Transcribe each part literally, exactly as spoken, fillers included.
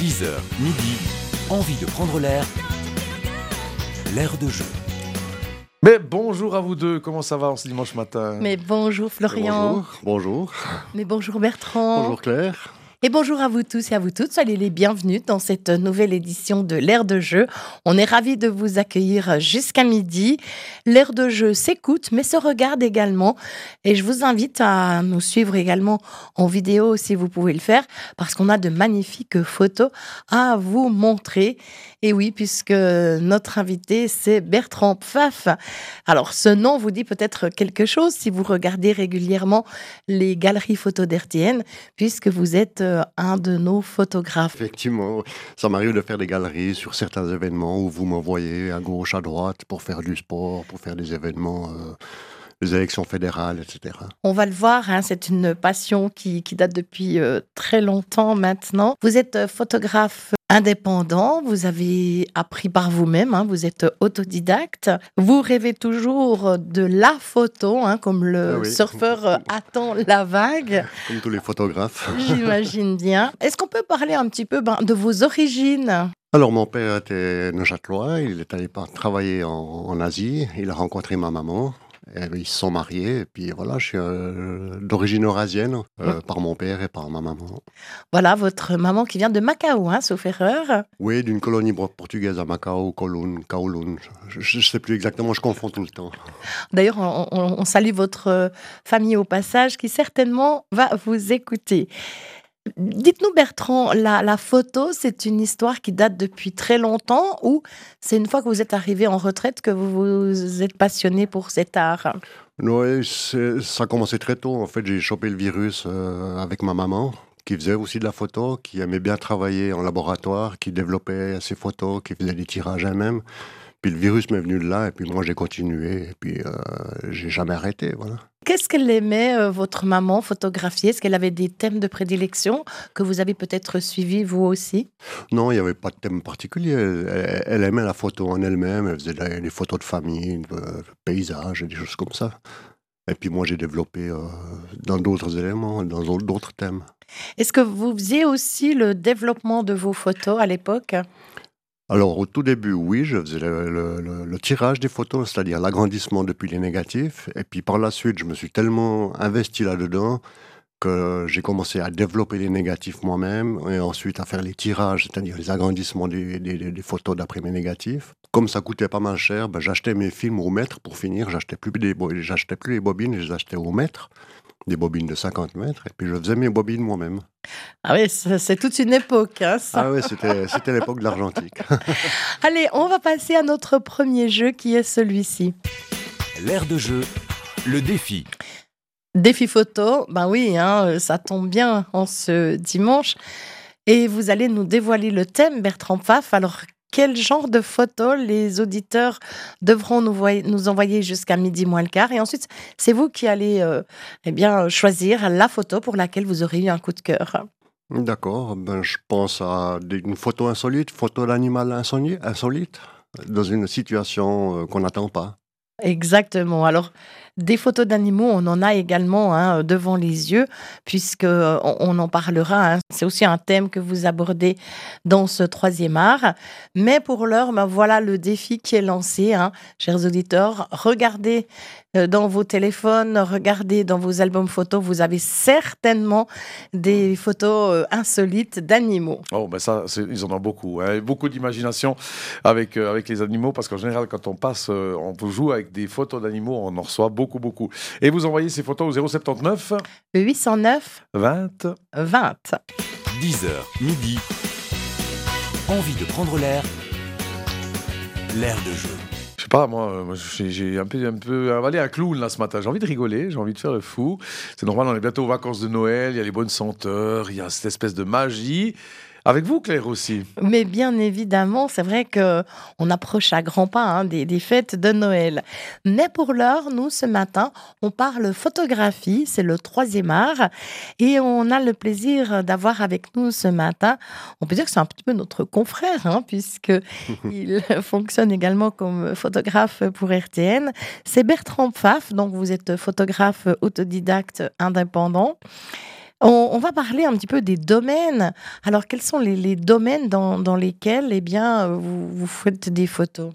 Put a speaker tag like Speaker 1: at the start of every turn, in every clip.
Speaker 1: dix heures, midi, envie de prendre l'air, l'air de jeu.
Speaker 2: Mais bonjour à vous deux, comment ça va en ce dimanche matin?
Speaker 3: Mais bonjour Florian.
Speaker 4: Bonjour, bonjour.
Speaker 3: Mais bonjour Bertrand.
Speaker 4: Bonjour Claire.
Speaker 3: Et bonjour à vous tous et à vous toutes, soyez les bienvenus dans cette nouvelle édition de l'Air de jeu. On est ravis de vous accueillir jusqu'à midi. L'Air de jeu s'écoute mais se regarde également et je vous invite à nous suivre également en vidéo si vous pouvez le faire parce qu'on a de magnifiques photos à vous montrer. Et oui, puisque notre invité c'est Bertrand Pfaff. Alors ce nom vous dit peut-être quelque chose si vous regardez régulièrement les galeries photos d'R T N puisque vous êtes un de nos photographes.
Speaker 4: Effectivement, ça m'arrive de faire des galeries sur certains événements où vous m'envoyez à gauche, à droite pour faire du sport, pour faire des événements, euh, les élections fédérales, et cetera.
Speaker 3: On va le voir, hein, c'est une passion qui, qui date depuis euh, très longtemps maintenant. Vous êtes euh, photographe indépendant, vous avez appris par vous-même, hein, vous êtes autodidacte. Vous rêvez toujours de la photo, hein, comme le
Speaker 4: Ah oui.
Speaker 3: surfeur attend la vague.
Speaker 4: Comme tous les photographes.
Speaker 3: J'imagine bien. Est-ce qu'on peut parler un petit peu ben, de vos origines ?
Speaker 4: Alors mon père était neuchâtelois, il est allé par- travailler en, en Asie, il a rencontré ma maman. Et ils se sont mariés, et puis voilà, je suis euh, d'origine eurasienne, euh, par mon père et par ma maman.
Speaker 3: Voilà, votre maman qui vient de Macao, hein, sauf erreur.
Speaker 4: Oui, d'une colonie bro- portugaise à Macao, Kowloon, Kowloon, je ne sais plus exactement, je confonds tout le temps.
Speaker 3: D'ailleurs, on, on- on salue votre euh, famille au passage qui certainement va vous écouter. Dites-nous Bertrand, la, la photo, c'est une histoire qui date depuis très longtemps ou c'est une fois que vous êtes arrivé en retraite que vous vous êtes passionné pour cet art ?
Speaker 4: Oui, c'est- ça a commencé très tôt. En fait, j'ai chopé le virus euh, avec ma maman, qui faisait aussi de la photo, qui aimait bien travailler en laboratoire, qui développait ses photos, qui faisait des tirages elle-même. Puis le virus m'est venu de là, et puis moi j'ai continué, et puis euh, j'ai jamais arrêté, voilà.
Speaker 3: Qu'est-ce qu'elle aimait, euh, votre maman, photographier ? Est-ce qu'elle avait des thèmes de prédilection que vous avez peut-être suivis vous aussi ?
Speaker 4: Non, il n'y avait pas de thème particulier. Elle, elle aimait la photo en elle-même, elle faisait des, des photos de famille, de, de paysages, et des choses comme ça. Et puis moi j'ai développé euh, dans d'autres éléments, dans d'autres thèmes.
Speaker 3: Est-ce que vous faisiez aussi le développement de vos photos à l'époque ?
Speaker 4: Alors, au tout début, oui, je faisais le, le- le- le tirage des photos, c'est-à-dire l'agrandissement depuis les négatifs. Et puis par la suite, je me suis tellement investi là-dedans que j'ai commencé à développer les négatifs moi-même et ensuite à faire les tirages, c'est-à-dire les agrandissements des, des- des- des photos d'après mes négatifs. Comme ça coûtait pas mal cher, ben, j'achetais mes films au mètre pour finir. J'achetais plus, des bo- j'achetais plus les bobines, je les achetais au mètre, des bobines de cinquante mètres. Et puis je faisais mes bobines moi-même.
Speaker 3: Ah oui, ça, c'est toute une époque, hein, ça.
Speaker 4: Ah oui, c'était, c'était l'époque de l'argentique.
Speaker 3: Allez, on va passer à notre premier jeu qui est celui-ci.
Speaker 1: L'air de jeu, le défi.
Speaker 3: Défi photo, ben oui, hein, ça tombe bien en ce dimanche. Et vous allez nous dévoiler le thème, Bertrand Pfaff. Alors, quel genre de photos les auditeurs devront nous, voy- nous envoyer jusqu'à midi moins le quart ? Et ensuite, c'est vous qui allez euh, eh bien, choisir la photo pour laquelle vous aurez eu un coup de cœur.
Speaker 4: D'accord, ben, je pense à des- une photo insolite, photo d'animal insoli- insolite, dans une situation euh, qu'on n'attend pas.
Speaker 3: Exactement. Alors, des photos d'animaux, on en a également hein, devant les yeux, puisque euh, on, on en parlera. Hein. C'est aussi un thème que vous abordez dans ce troisième art. Mais pour l'heure, ben voilà le défi qui est lancé, hein. Chers auditeurs. Regardez euh, dans vos téléphones, regardez dans vos albums photos. Vous avez certainement des photos euh, insolites d'animaux.
Speaker 2: Oh, ben ça, c'est- ils en ont beaucoup. Hein. Beaucoup d'imagination avec, euh, avec les animaux, parce qu'en général, quand on passe, euh, on joue avec des photos d'animaux, on en reçoit beaucoup, beaucoup. Et vous envoyez ces photos au zéro sept neuf
Speaker 3: huit cent neuf
Speaker 2: vingt.
Speaker 3: vingt.
Speaker 1: dix heures, midi, envie de prendre l'air, l'air de jeu.
Speaker 2: Je sais pas, moi, euh, moi, j'ai j'ai un peu, un peu avalé un clown là ce matin. J'ai envie de rigoler, j'ai envie de faire le fou. C'est normal, on est bientôt aux vacances de Noël, il y a les bonnes senteurs, il y a cette espèce de magie. Avec vous, Claire, aussi.
Speaker 3: Mais bien évidemment, c'est vrai que on approche à grands pas hein, des, des fêtes de Noël. Mais pour l'heure, nous, ce matin, on parle photographie, c'est le troisième art. Et on a le plaisir d'avoir avec nous ce matin, on peut dire que c'est un petit peu notre confrère, hein, puisqu'il fonctionne également comme photographe pour R T N. C'est Bertrand Pfaff, donc vous êtes photographe autodidacte indépendant. On, on va parler un petit peu des domaines. Alors, quels sont les, les domaines dans, dans lesquels eh bien, vous, vous faites des photos?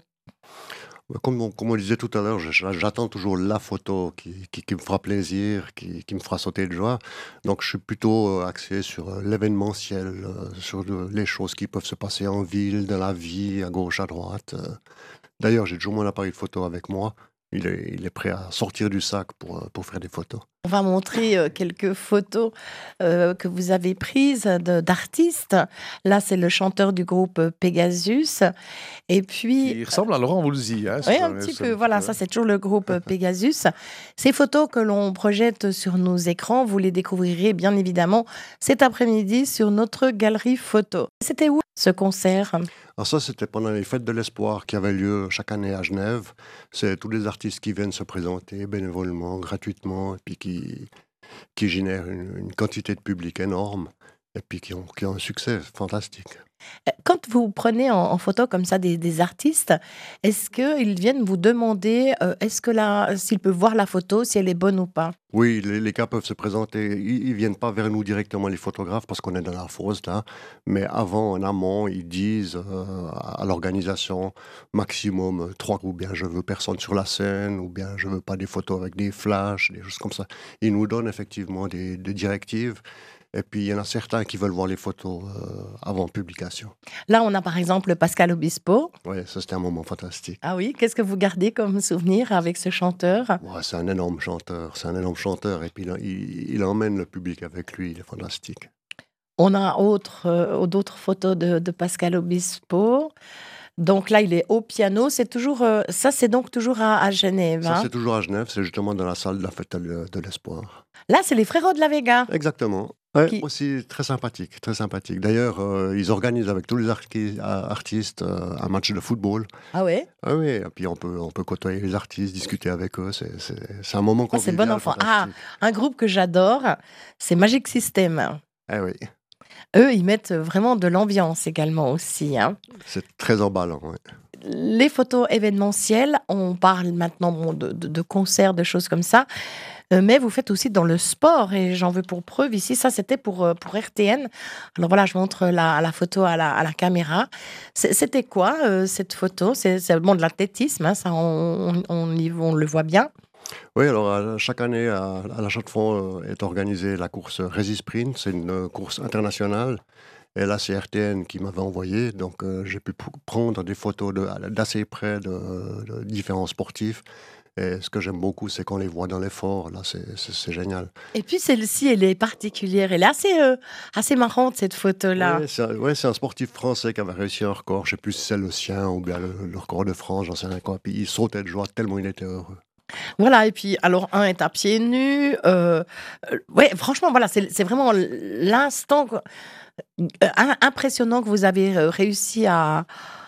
Speaker 4: Comme on, comme on disait tout à l'heure, je- j'attends toujours la photo qui, qui- qui me fera plaisir, qui, qui me fera sauter de joie. Donc je suis plutôt euh, axé sur euh, l'événementiel, euh, sur le- les choses qui peuvent se passer en ville, dans la vie, à gauche, à droite. euh. D'ailleurs, j'ai toujours mon appareil photo avec moi. Il est, il est prêt à sortir du sac pour, euh, pour faire des photos.
Speaker 3: On va montrer euh, quelques photos euh, que vous avez prises de- d'artistes. Là, c'est le chanteur du groupe euh, Pegasus. Et puis,
Speaker 2: Il ressemble à Laurent Voulzy. Hein,
Speaker 3: oui,
Speaker 2: sur-
Speaker 3: un petit
Speaker 2: sur-
Speaker 3: peu. Voilà, ça, c'est toujours le groupe euh, Pegasus. Ces photos que l'on projette sur nos écrans, vous les découvrirez bien évidemment cet après-midi sur notre galerie photo. C'était où ce concert?
Speaker 4: Alors ça, c'était pendant les Fêtes de l'Espoir qui avaient lieu chaque année à Genève. C'est tous les artistes qui viennent se présenter bénévolement, gratuitement, et puis qui, qui génèrent une, une quantité de public énorme, et puis qui ont, qui ont un succès fantastique.
Speaker 3: Euh, Quand vous prenez en, en photo comme ça des, des artistes, est-ce qu'ils viennent vous demander euh, est-ce que là, s'ils peuvent voir la photo, si elle est bonne ou pas?
Speaker 4: Oui, les, les cas peuvent se présenter. Ils, ils viennent pas vers nous directement, les photographes, parce qu'on est dans la fosse, là. Mais avant, en amont, ils disent euh, à l'organisation maximum euh, trois, ou bien je veux personne sur la scène, ou bien je veux pas des photos avec des flashs, des choses comme ça. Ils nous donnent effectivement des, des directives. Et puis, il y en a certains qui veulent voir les photos euh, avant publication.
Speaker 3: Là, on a par exemple Pascal Obispo.
Speaker 4: Oui, ça, c'était un moment fantastique.
Speaker 3: Ah oui, qu'est-ce que vous gardez comme souvenir avec ce chanteur?
Speaker 4: Ouais, c'est un énorme chanteur, c'est un énorme chanteur. Et puis, il, il- il emmène le public avec lui, il est fantastique.
Speaker 3: On a autre, euh, d'autres photos de, de Pascal Obispo. Donc là, il est au piano. C'est toujours, euh, ça, c'est donc toujours à, à Genève.
Speaker 4: Ça,
Speaker 3: Hein.
Speaker 4: c'est toujours à Genève, c'est justement dans la salle de la fête de de l'Espoir.
Speaker 3: Là, c'est les Frérots de la Vega.
Speaker 4: Exactement. Ouais,
Speaker 3: Qui-
Speaker 4: aussi très sympathique, très sympathique. D'ailleurs, euh, ils organisent avec tous les arti- a- artistes euh, un match de football.
Speaker 3: Ah ouais?
Speaker 4: Ah oui, et puis on peut, on peut côtoyer les artistes, discuter avec eux. C'est, c'est, c'est un moment
Speaker 3: Oh, c'est
Speaker 4: convivial,
Speaker 3: bon enfant. Ah,
Speaker 4: fantastique.
Speaker 3: un groupe que j'adore, c'est Magic System.
Speaker 4: Eh oui,
Speaker 3: Eux, ils mettent vraiment de l'ambiance également aussi. Hein.
Speaker 4: c'est très emballant. Ouais.
Speaker 3: Les photos événementielles, on parle maintenant bon, de, de- de concerts, de choses comme ça, euh, mais vous faites aussi dans le sport, et j'en veux pour preuve ici, ça c'était pour, euh, pour R T N. Alors voilà, je montre la, la photo à la, à la caméra. C'est- C'était quoi euh, cette photo? C'est c'est bon, de l'athlétisme, hein, ça on, on, on y- on le voit bien.
Speaker 4: Oui, alors à- chaque année, à, à la Chaux-de-Fonds euh, est organisée la course Résisprint. C'est une euh, course internationale. Et là, c'est R T N qui m'avait envoyé. Donc, euh, j'ai pu p- prendre des photos de- d'assez près de, de différents sportifs. Et ce que j'aime beaucoup, c'est qu'on les voit dans l'effort. Là, c'est c'est- c'est génial.
Speaker 3: Et puis celle-ci, elle est particulière, elle est assez, euh, assez marrante cette photo-là.
Speaker 4: Ouais, c'est un, ouais, c'est un sportif français qui avait réussi un record. Je sais plus si c'est le sien ou bien le, le record de France, j'en sais rien quoi. Puis il sautait de joie tellement il était heureux.
Speaker 3: Voilà, et puis alors un est à pieds nus. Euh, euh, ouais, franchement, voilà, c'est c'est vraiment l'instant quoi, euh, im- impressionnant que vous avez euh, réussi à,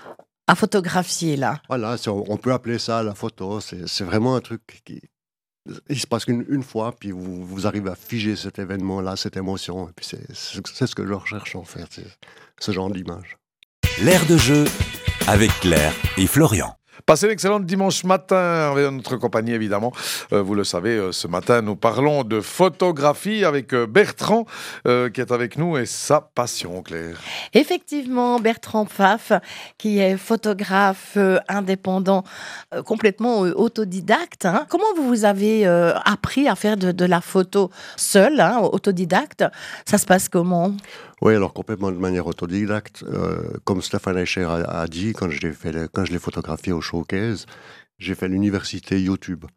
Speaker 3: à photographier là.
Speaker 4: Voilà, c'est- on peut appeler ça la photo. C'est c'est vraiment un truc qui. Il se passe qu'une une fois, puis vous, vous arrivez à figer cet événement-là, cette émotion. Et puis c'est c'est- c'est ce que je recherche en fait, c'est ce genre d'image.
Speaker 1: L'air de jeu avec Claire et Florian.
Speaker 2: Passez l'excellent dimanche matin avec notre compagnie, évidemment. Euh, vous le savez, euh, ce matin, nous parlons de photographie avec euh, Bertrand, euh, qui est avec nous, et sa passion, Claire.
Speaker 3: Effectivement, Bertrand Pfaff, qui est photographe euh, indépendant, euh, complètement euh, autodidacte. Hein. Comment vous vous avez euh, appris à faire de, de la photo seul, hein, autodidacte? Ça se passe comment?
Speaker 4: Oui, alors complètement de manière autodidacte. Euh, comme Stéphane Eicher a, a dit, quand je l'ai fait, le- quand je l'ai photographié au showcase, j'ai fait l'université YouTube.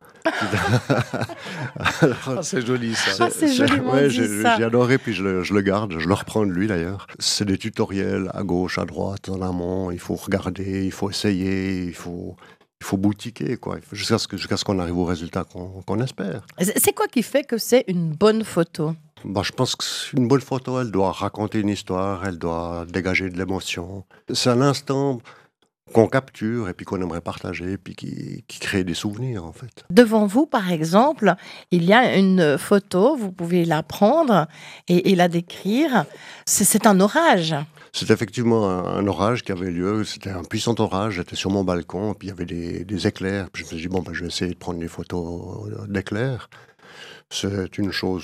Speaker 4: Alors,
Speaker 2: Ah, c'est joli, ça.
Speaker 3: Ah, c'est joliment
Speaker 4: ouais,
Speaker 3: dit,
Speaker 4: j'ai
Speaker 3: ça.
Speaker 4: j'ai adoré, puis je le, je le garde, je le reprends de lui d'ailleurs. C'est des tutoriels à gauche, à droite, en amont. Il faut regarder, il faut essayer, il faut, il faut boutiquer, quoi, Il faut- jusqu'à ce que- jusqu'à ce qu'on arrive au résultat qu'on qu'on espère.
Speaker 3: C'est c'est quoi qui fait que c'est une bonne photo?
Speaker 4: Bah, je pense qu'une bonne photo, elle doit raconter une histoire, elle doit dégager de l'émotion. C'est un instant qu'on capture et puis qu'on aimerait partager, puis qui, qui crée des souvenirs, en fait.
Speaker 3: Devant vous, par exemple, il y a une photo, vous pouvez la prendre et, et la décrire. C'est c'est un orage.
Speaker 4: C'est effectivement un, un orage qui avait lieu, c'était un puissant orage, j'étais sur mon balcon, puis il y avait des, des éclairs, puis je me suis dit, bon, ben, je vais essayer de prendre des photos d'éclairs. C'est une chose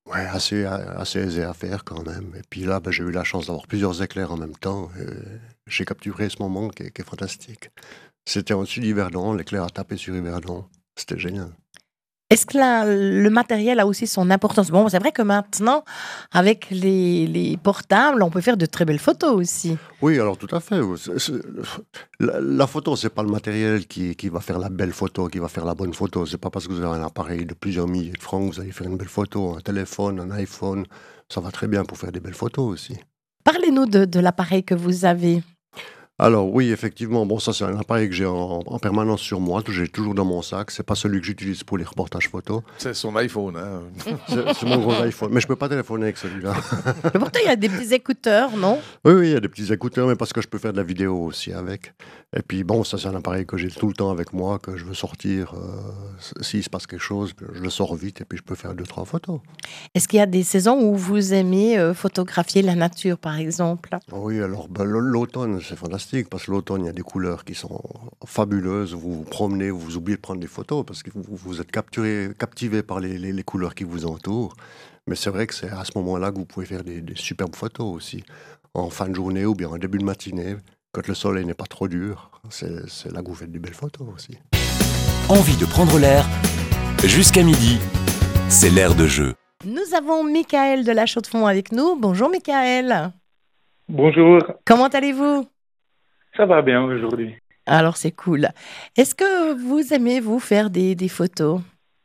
Speaker 4: Ouais, assez, assez aisé à faire quand même. Et puis là, ben, j'ai eu la chance d'avoir plusieurs éclairs en même temps. Et j'ai capturé ce moment qui est, qui est fantastique. C'était au-dessus d'Yverdon, l'éclair a tapé sur Yverdon. C'était génial.
Speaker 3: Est-ce que la- le matériel a aussi son importance? Bon, c'est vrai que maintenant, avec les, les portables, on peut faire de très belles photos aussi.
Speaker 4: Oui, alors tout à fait. C'est- c'est- La, la photo, c'est pas le matériel qui, qui va faire la belle photo, qui va faire la bonne photo. C'est pas parce que vous avez un appareil de plusieurs milliers de francs que vous allez faire une belle photo. Un téléphone, un iPhone, ça va très bien pour faire des belles photos aussi.
Speaker 3: Parlez-nous de, de l'appareil que vous avez.
Speaker 4: Alors oui, effectivement, bon, ça c'est un appareil que j'ai en, en permanence sur moi, que j'ai toujours dans mon sac. C'est pas celui que j'utilise pour les reportages photos.
Speaker 2: C'est son iPhone. Hein.
Speaker 4: C'est c'est mon gros iPhone, mais je peux pas téléphoner avec celui-là.
Speaker 3: Mais pourtant, il y a des petits écouteurs, non?
Speaker 4: Oui, oui, il y a des petits écouteurs, mais parce que je peux faire de la vidéo aussi avec. Et puis bon, ça c'est un appareil que j'ai tout le temps avec moi, que je veux sortir. euh, S'il se passe quelque chose, je le sors vite et puis je peux faire deux, trois photos.
Speaker 3: Est-ce qu'il y a des saisons où vous aimez euh, photographier la nature, par exemple?
Speaker 4: Oui, alors ben, l- l'automne, c'est fantastique, parce que l'automne, il y a des couleurs qui sont fabuleuses. Vous vous promenez, vous oubliez de prendre des photos, parce que vous, vous êtes capturé, captivé par les, les- les couleurs qui vous entourent. Mais c'est vrai que c'est à ce moment-là que vous pouvez faire des, des superbes photos aussi. En fin de journée ou bien en début de matinée, quand le soleil n'est pas trop dur. C'est c'est là que vous faites des belles photos aussi.
Speaker 1: Envie de prendre l'air. Jusqu'à midi, c'est l'air de jeu.
Speaker 3: Nous avons Michael de la Chaux-de-Fonds avec nous. Bonjour Michael.
Speaker 5: Bonjour,
Speaker 3: Comment allez-vous?
Speaker 5: ça va bien aujourd'hui.
Speaker 3: Alors c'est cool. Est-ce que vous aimez vous faire des, des photos?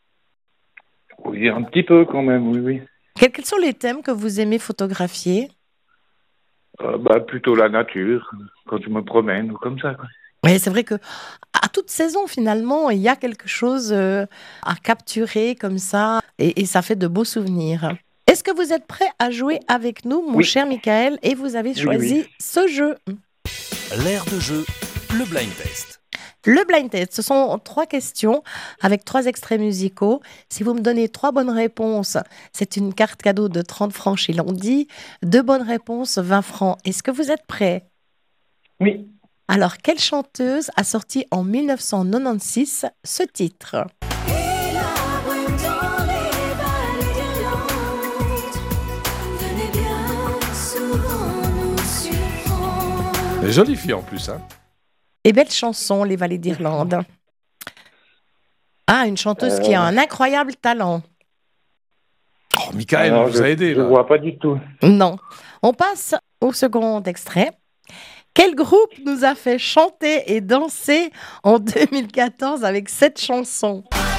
Speaker 5: Oui, un petit peu quand même, oui, oui.
Speaker 3: Quels, quels sont les thèmes que vous aimez photographier?
Speaker 5: Euh, bah, plutôt la nature, quand je me promène ou comme ça, quoi.
Speaker 3: Oui, c'est vrai que à toute saison finalement, il y a quelque chose euh, à capturer comme ça et, et ça fait de beaux souvenirs. Est-ce que vous êtes prêt à jouer avec nous, mon
Speaker 5: Oui.
Speaker 3: cher Michael, et vous avez
Speaker 5: Oui,
Speaker 3: choisi
Speaker 5: oui.
Speaker 3: ce jeu?
Speaker 1: L'air de jeu, le blind test.
Speaker 3: Le blind test, ce sont trois questions avec trois extraits musicaux. Si vous me donnez trois bonnes réponses, c'est une carte cadeau de trente francs chez Landy. Deux bonnes réponses, vingt francs. Est-ce que vous êtes prêts?
Speaker 5: Oui,
Speaker 3: Alors, quelle chanteuse a sorti en mille neuf cent quatre-vingt-seize ce titre?
Speaker 6: Et la brume dans les vallées d'Irlande venait bien souvent nous surprendre.
Speaker 2: Elle est jolie fille en plus. Hein.
Speaker 3: Et belle chanson, Les Vallées d'Irlande. Ah, une chanteuse qui a un incroyable talent.
Speaker 2: Oh, Michael,
Speaker 5: alors,
Speaker 2: on vous
Speaker 5: je,
Speaker 2: a aidé
Speaker 5: je
Speaker 2: là.
Speaker 5: vois pas du tout.
Speaker 3: Non. On passe au second extrait. Quel groupe nous a fait chanter et danser en deux mille quatorze avec cette chanson?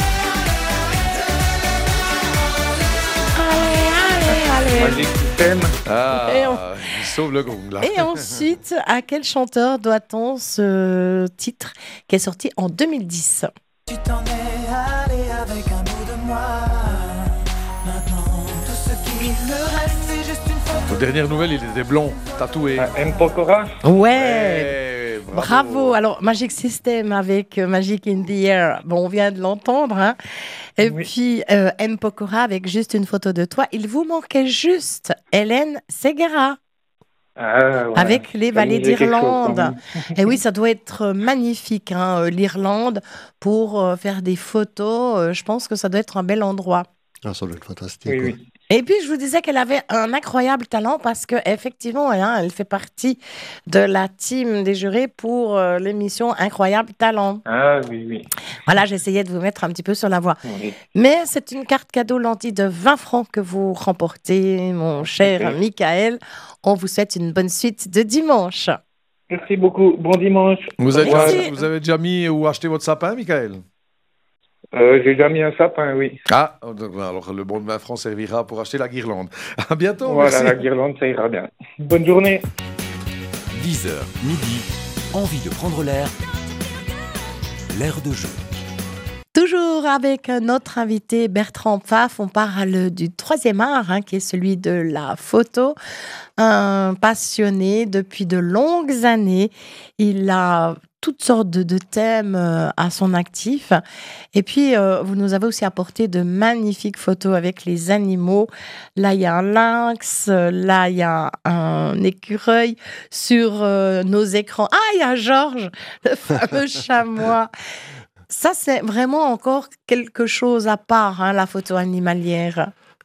Speaker 3: Allez, allez, allez.
Speaker 5: Magic System,
Speaker 2: Ah,
Speaker 3: Et on-
Speaker 2: il sauve le gong là.
Speaker 3: Et ensuite, à quel chanteur doit-on ce titre qui est sorti en deux mille dix?
Speaker 7: Tu t'en es allé avec un bout de moi. Maintenant, tout ce qui me reste, c'est juste une photo.
Speaker 2: Aux dernières nouvelles, il était blond, tatoué.
Speaker 5: euh, M. Pokora.
Speaker 3: Ouais,
Speaker 2: Ouais,
Speaker 3: bravo. Alors, Magic System avec euh, Magic in the Air, bon, on vient de l'entendre. Hein. Et
Speaker 5: Oui.
Speaker 3: puis, euh, M. Pokora avec juste une photo de toi. Il vous manquait juste Hélène Segara.
Speaker 5: Ah, ouais.
Speaker 3: Avec les
Speaker 5: Ça me
Speaker 3: vallées
Speaker 5: disait quelque chose, quand
Speaker 3: d'Irlande.
Speaker 5: même.
Speaker 3: Et oui, ça doit être magnifique, hein, euh, l'Irlande, pour euh, faire des photos. euh, je pense que ça doit être un bel endroit.
Speaker 4: Ah, ça doit être fantastique.
Speaker 5: Oui,
Speaker 4: ouais.
Speaker 5: oui.
Speaker 3: Et puis, je vous disais qu'elle avait un incroyable talent parce que effectivement, hein, elle fait partie de la team des jurés pour euh, l'émission Incroyable Talent.
Speaker 5: Ah, oui, oui.
Speaker 3: Voilà, j'essayais de vous mettre un petit peu sur la voie.
Speaker 5: oui.
Speaker 3: Mais c'est une carte cadeau lentille de vingt francs que vous remportez, mon cher
Speaker 5: Super.
Speaker 3: Michael. On vous souhaite une bonne suite de dimanche.
Speaker 5: Merci beaucoup. Bon dimanche.
Speaker 2: Vous
Speaker 5: Au
Speaker 2: avez,
Speaker 5: revoir.
Speaker 3: Merci.
Speaker 2: vous avez déjà mis ou acheté votre sapin, Michael?
Speaker 5: Euh, J'ai déjà mis un sapin, oui.
Speaker 2: Ah, donc, alors le bon de vingt francs servira pour acheter la guirlande. À bientôt,
Speaker 5: Voilà,
Speaker 2: merci.
Speaker 5: la guirlande, ça ira bien. Bonne journée.
Speaker 1: dix heures, midi, envie de prendre l'air. L'air de jeu.
Speaker 3: Toujours avec notre invité Bertrand Pfaff, on parle du troisième art, hein, qui est celui de la photo. Un passionné depuis de longues années. Il a toutes sortes de, de thèmes euh, à son actif. Et puis, euh, vous nous avez aussi apporté de magnifiques photos avec les animaux. Là, il y a un lynx, euh, là, il y a un écureuil sur euh, nos écrans. Ah, il y a Georges, le fameux chamois. Ça, c'est vraiment encore quelque chose à part, hein, la photo animalière.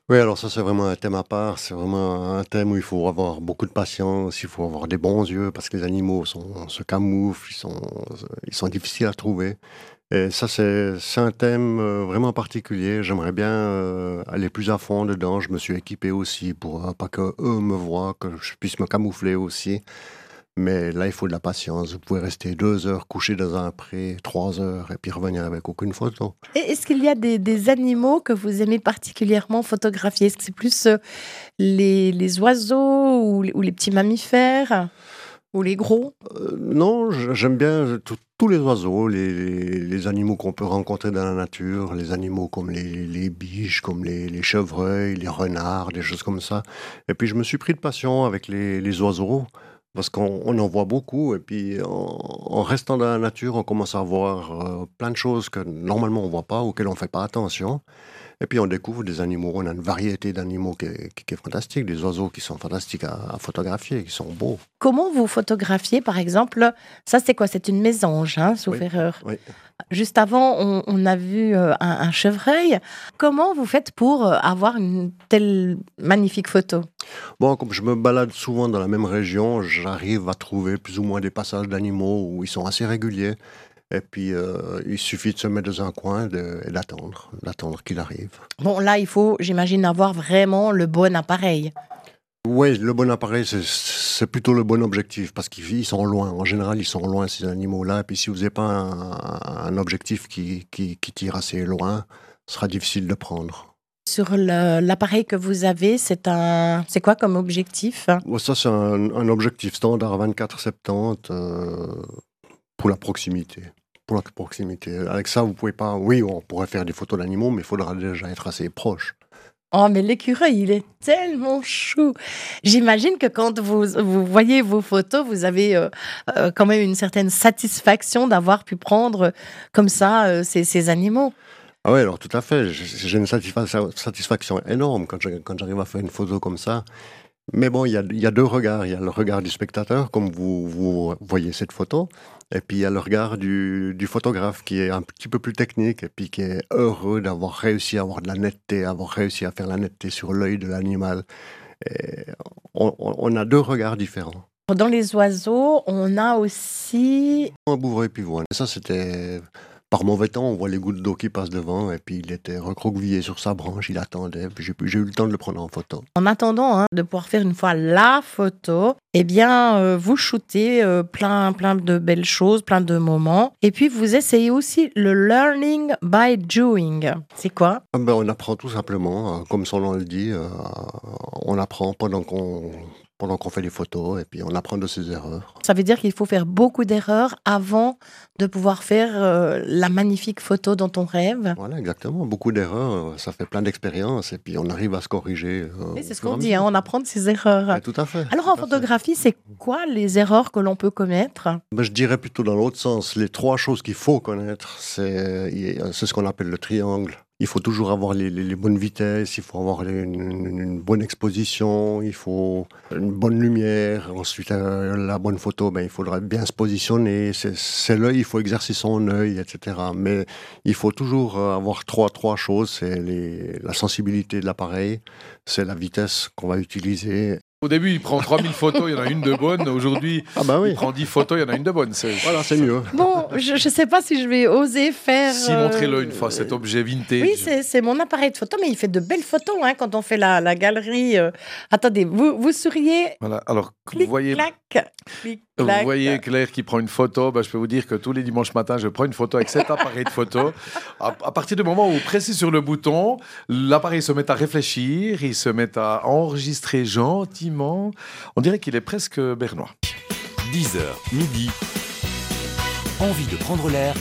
Speaker 4: Oui, alors ça, c'est vraiment un thème à part. C'est vraiment un thème où il faut avoir beaucoup de patience, il faut avoir des bons yeux parce que les animaux sont, se camouflent, ils sont, ils sont difficiles à trouver. Et ça, c'est c'est un thème euh, vraiment particulier. J'aimerais bien euh, aller plus à fond dedans. Je me suis équipé aussi pour euh, pas que eux me voient, que je puisse me camoufler aussi. Mais là, il faut de la patience. Vous pouvez rester deux heures couché dans un pré, trois heures, et puis revenir avec aucune photo.
Speaker 3: Et est-ce qu'il y a des, des animaux que vous aimez particulièrement photographier? Est-ce que c'est plus euh, les, les oiseaux ou, les- ou les petits mammifères ou les gros?
Speaker 4: Euh, non, j- j'aime bien tout- tous les oiseaux, les, les- les animaux qu'on peut rencontrer dans la nature, les animaux comme les, les biches, comme les, les chevreuils, les renards, des choses comme ça. Et puis je me suis pris de passion avec les, les oiseaux, parce qu'on on en voit beaucoup, et puis en, en restant dans la nature, on commence à voir euh, plein de choses que normalement on voit pas, auxquelles on fait pas attention. Et puis on découvre des animaux, on a une variété d'animaux qui est, qui est fantastique, des oiseaux qui sont fantastiques à, à photographier, qui sont beaux.
Speaker 3: Comment vous photographiez, par exemple? Ça, c'est quoi? C'est une mésange, hein, sauf
Speaker 4: Oui.
Speaker 3: erreur.
Speaker 4: Oui.
Speaker 3: Juste avant, on, on a vu euh, un, un chevreuil. Comment vous faites pour euh, avoir une telle magnifique photo?
Speaker 4: Bon, comme je me balade souvent dans la même région, j'arrive à trouver plus ou moins des passages d'animaux où ils sont assez réguliers. Et puis, euh, il suffit de se mettre dans un coin de- et d'attendre, d'attendre qu'il arrive.
Speaker 3: Bon, là, il faut, j'imagine, avoir vraiment le bon appareil.
Speaker 4: Oui, le bon appareil, c'est- c'est plutôt le bon objectif, parce qu'ils ils sont loin. En général, ils sont loin, ces animaux-là. Et puis, si vous n'avez pas un, un objectif qui, qui, qui tire assez loin, ce sera difficile de prendre.
Speaker 3: Sur le- l'appareil que vous avez, c'est un, c'est quoi comme objectif?
Speaker 4: Ouais, ça, c'est un, un objectif standard vingt-quatre soixante-dix euh, pour la proximité. Pour la proximité. Avec ça, vous pouvez pas. Oui, on pourrait faire des photos d'animaux, mais il faudra déjà être assez proche.
Speaker 3: Oh, mais l'écureuil, il est tellement chou. J'imagine que quand vous, vous voyez vos photos, vous avez euh, euh, quand même une certaine satisfaction d'avoir pu prendre comme ça euh, ces, ces animaux.
Speaker 4: Ah ouais, alors tout à fait. J'ai j'ai une satisfa- satisfaction énorme quand je- quand j'arrive à faire une photo comme ça. Mais bon, il y a, il y a deux regards. Il y a le regard du spectateur, comme vous, vous voyez cette photo, et puis il y a le regard du, du photographe qui est un petit peu plus technique, et puis qui est heureux d'avoir réussi à avoir de la netteté, avoir réussi à faire la netteté sur l'œil de l'animal. Et on, on- on a deux regards différents.
Speaker 3: Dans les oiseaux, on a aussi...
Speaker 4: Un bouvreuil pivoine. Ça, c'était par mauvais temps. On voit les gouttes d'eau qui passent devant, et puis il était recroquevillé sur sa branche. Il attendait, puis j'ai pu- j'ai eu le temps de le prendre en photo.
Speaker 3: En attendant hein, de pouvoir faire une fois la photo, eh bien, euh, vous shootez euh, plein, plein de belles choses, plein de moments. Et puis, vous essayez aussi le learning by doing. C'est quoi?
Speaker 4: Ah ben, on apprend tout simplement, euh, comme son nom le dit, euh, on apprend pendant qu'on pendant qu'on fait les photos, et puis on apprend de ses erreurs.
Speaker 3: Ça veut dire qu'il faut faire beaucoup d'erreurs avant de pouvoir faire euh, la magnifique photo dont on rêve.
Speaker 4: Voilà, exactement. Beaucoup d'erreurs, euh, ça fait plein d'expériences, et puis on arrive à se corriger. euh,
Speaker 3: Oui, c'est
Speaker 4: au
Speaker 3: ce
Speaker 4: fur et
Speaker 3: qu'on
Speaker 4: à
Speaker 3: dit, hein,
Speaker 4: mesure.
Speaker 3: on apprend de ses erreurs.
Speaker 4: Ouais, tout à fait.
Speaker 3: Alors
Speaker 4: tout
Speaker 3: en
Speaker 4: à fait.
Speaker 3: photographie, c'est quoi les erreurs que l'on peut commettre?
Speaker 4: Ben, je dirais plutôt dans l'autre sens. Les trois choses qu'il faut connaître, c'est il y a- c'est ce qu'on appelle le triangle. Il faut toujours avoir les, les- les bonnes vitesses, il faut avoir les- une, une- une bonne exposition, il faut une bonne lumière. Ensuite, euh, la bonne photo, ben, il faudra bien se positionner. C'est c'est l'œil, il faut exercer son œil, et cetera. Mais il faut toujours euh, avoir trois, trois choses. C'est les- la sensibilité de l'appareil, c'est la vitesse qu'on va utiliser.
Speaker 2: Au début, il prend trois mille photos, il y en a une de bonne. Aujourd'hui,
Speaker 4: Ah bah oui,
Speaker 2: il prend dix photos, il y en a une de bonne. C'est-
Speaker 4: voilà, c'est mieux.
Speaker 3: Bon, je ne sais pas si je vais oser faire...
Speaker 2: Si,
Speaker 3: euh,
Speaker 2: montrez-le une fois, cet objet vintage.
Speaker 3: Oui, c'est c'est mon appareil de photo, mais il fait de belles photos hein, quand on fait la, la galerie. euh. Attendez, vous, vous souriez?
Speaker 2: Voilà. Alors, vous
Speaker 3: Clic,
Speaker 2: voyez,
Speaker 3: clac, clic,
Speaker 2: vous
Speaker 3: clac.
Speaker 2: voyez Claire qui prend une photo. Ben, je peux vous dire que tous les dimanches matins, je prends une photo avec cet appareil de photo. À, à partir du moment où vous pressez sur le bouton, l'appareil se met à réfléchir, il se met à enregistrer gentiment. On dirait qu'il est presque bernois.
Speaker 1: dix heures, midi. Envie de prendre l'air.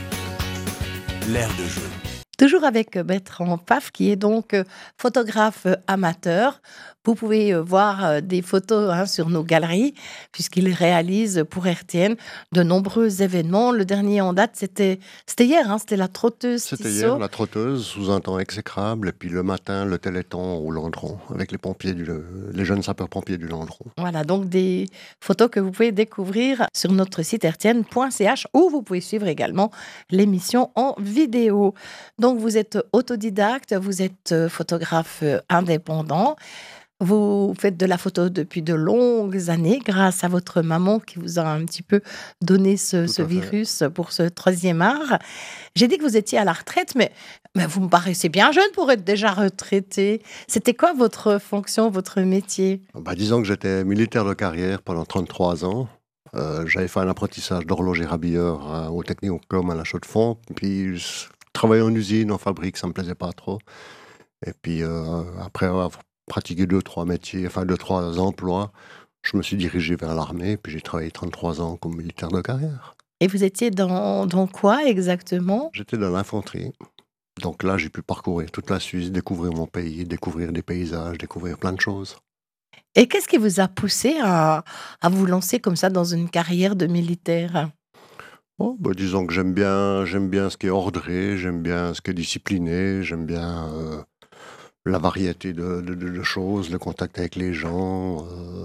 Speaker 1: L'air de jeu.
Speaker 3: Toujours avec Bertrand Pfaff, qui est donc euh, photographe euh, amateur. Vous pouvez euh, voir euh, des photos hein, sur nos galeries, puisqu'il réalise pour R T N de nombreux événements. Le dernier en date, c'était c'était hier, hein, c'était la trotteuse
Speaker 4: C'était
Speaker 3: Tissot.
Speaker 4: hier, la trotteuse, sous un temps exécrable, et puis le matin, le téléthon au Landron, avec les pompiers du, les jeunes sapeurs-pompiers du Landron.
Speaker 3: Voilà, donc des photos que vous pouvez découvrir sur notre site r t n point c h, où vous pouvez suivre également l'émission en vidéo. Donc, Donc, vous êtes autodidacte, vous êtes euh, photographe euh, indépendant. Vous faites de la photo depuis de longues années grâce à votre maman qui vous a un petit peu donné ce,
Speaker 4: Tout
Speaker 3: ce
Speaker 4: à fait.
Speaker 3: virus pour ce troisième art. J'ai dit que vous étiez à la retraite, mais, mais vous me paraissez bien jeune pour être déjà retraité. C'était quoi votre fonction, votre métier?
Speaker 4: Bah, disons que j'étais militaire de carrière pendant trente-trois ans. Euh, j'avais fait un apprentissage d'horloger rabilleur euh, au Technicum à la Chaux-de-Fonds. Puis je travaillais en usine, en fabrique, ça me plaisait pas trop. Et puis euh, après avoir pratiqué deux, trois métiers, enfin deux, trois emplois, je me suis dirigé vers l'armée. Puis j'ai travaillé trente-trois ans comme militaire de carrière.
Speaker 3: Et vous étiez dans, dans quoi exactement?
Speaker 4: J'étais dans l'infanterie. Donc là, j'ai pu parcourir toute la Suisse, découvrir mon pays, découvrir des paysages, découvrir plein de choses.
Speaker 3: Et qu'est-ce qui vous a poussé à, à vous lancer comme ça dans une carrière de militaire?
Speaker 4: Oh, bah, disons que j'aime bien, j'aime bien ce qui est ordré, j'aime bien ce qui est discipliné, j'aime bien euh, la variété de, de- de- de choses, le contact avec les gens. euh,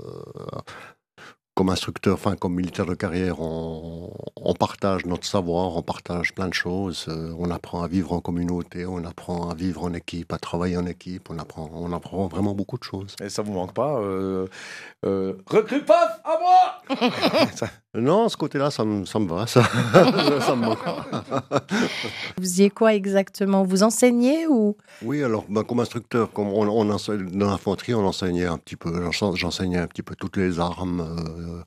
Speaker 4: comme instructeur, enfin comme militaire de carrière, on, on partage notre savoir, on partage plein de choses. euh, on apprend à vivre en communauté, on apprend à vivre en équipe, à travailler en équipe, on apprend, on apprend vraiment beaucoup de choses.
Speaker 2: Et ça vous manque pas euh, euh, Recrue paf à moi. Ça-
Speaker 4: Non, ce côté-là, ça me, ça me va, ça, ça me manque pas.
Speaker 3: Vous faisiez quoi exactement? Vous enseignez ou?
Speaker 4: Oui, alors ben, comme instructeur, comme on, on enseigne- dans l'infanterie, on enseignait un petit peu, j'ense- j'enseignais un petit peu toutes les armes, euh,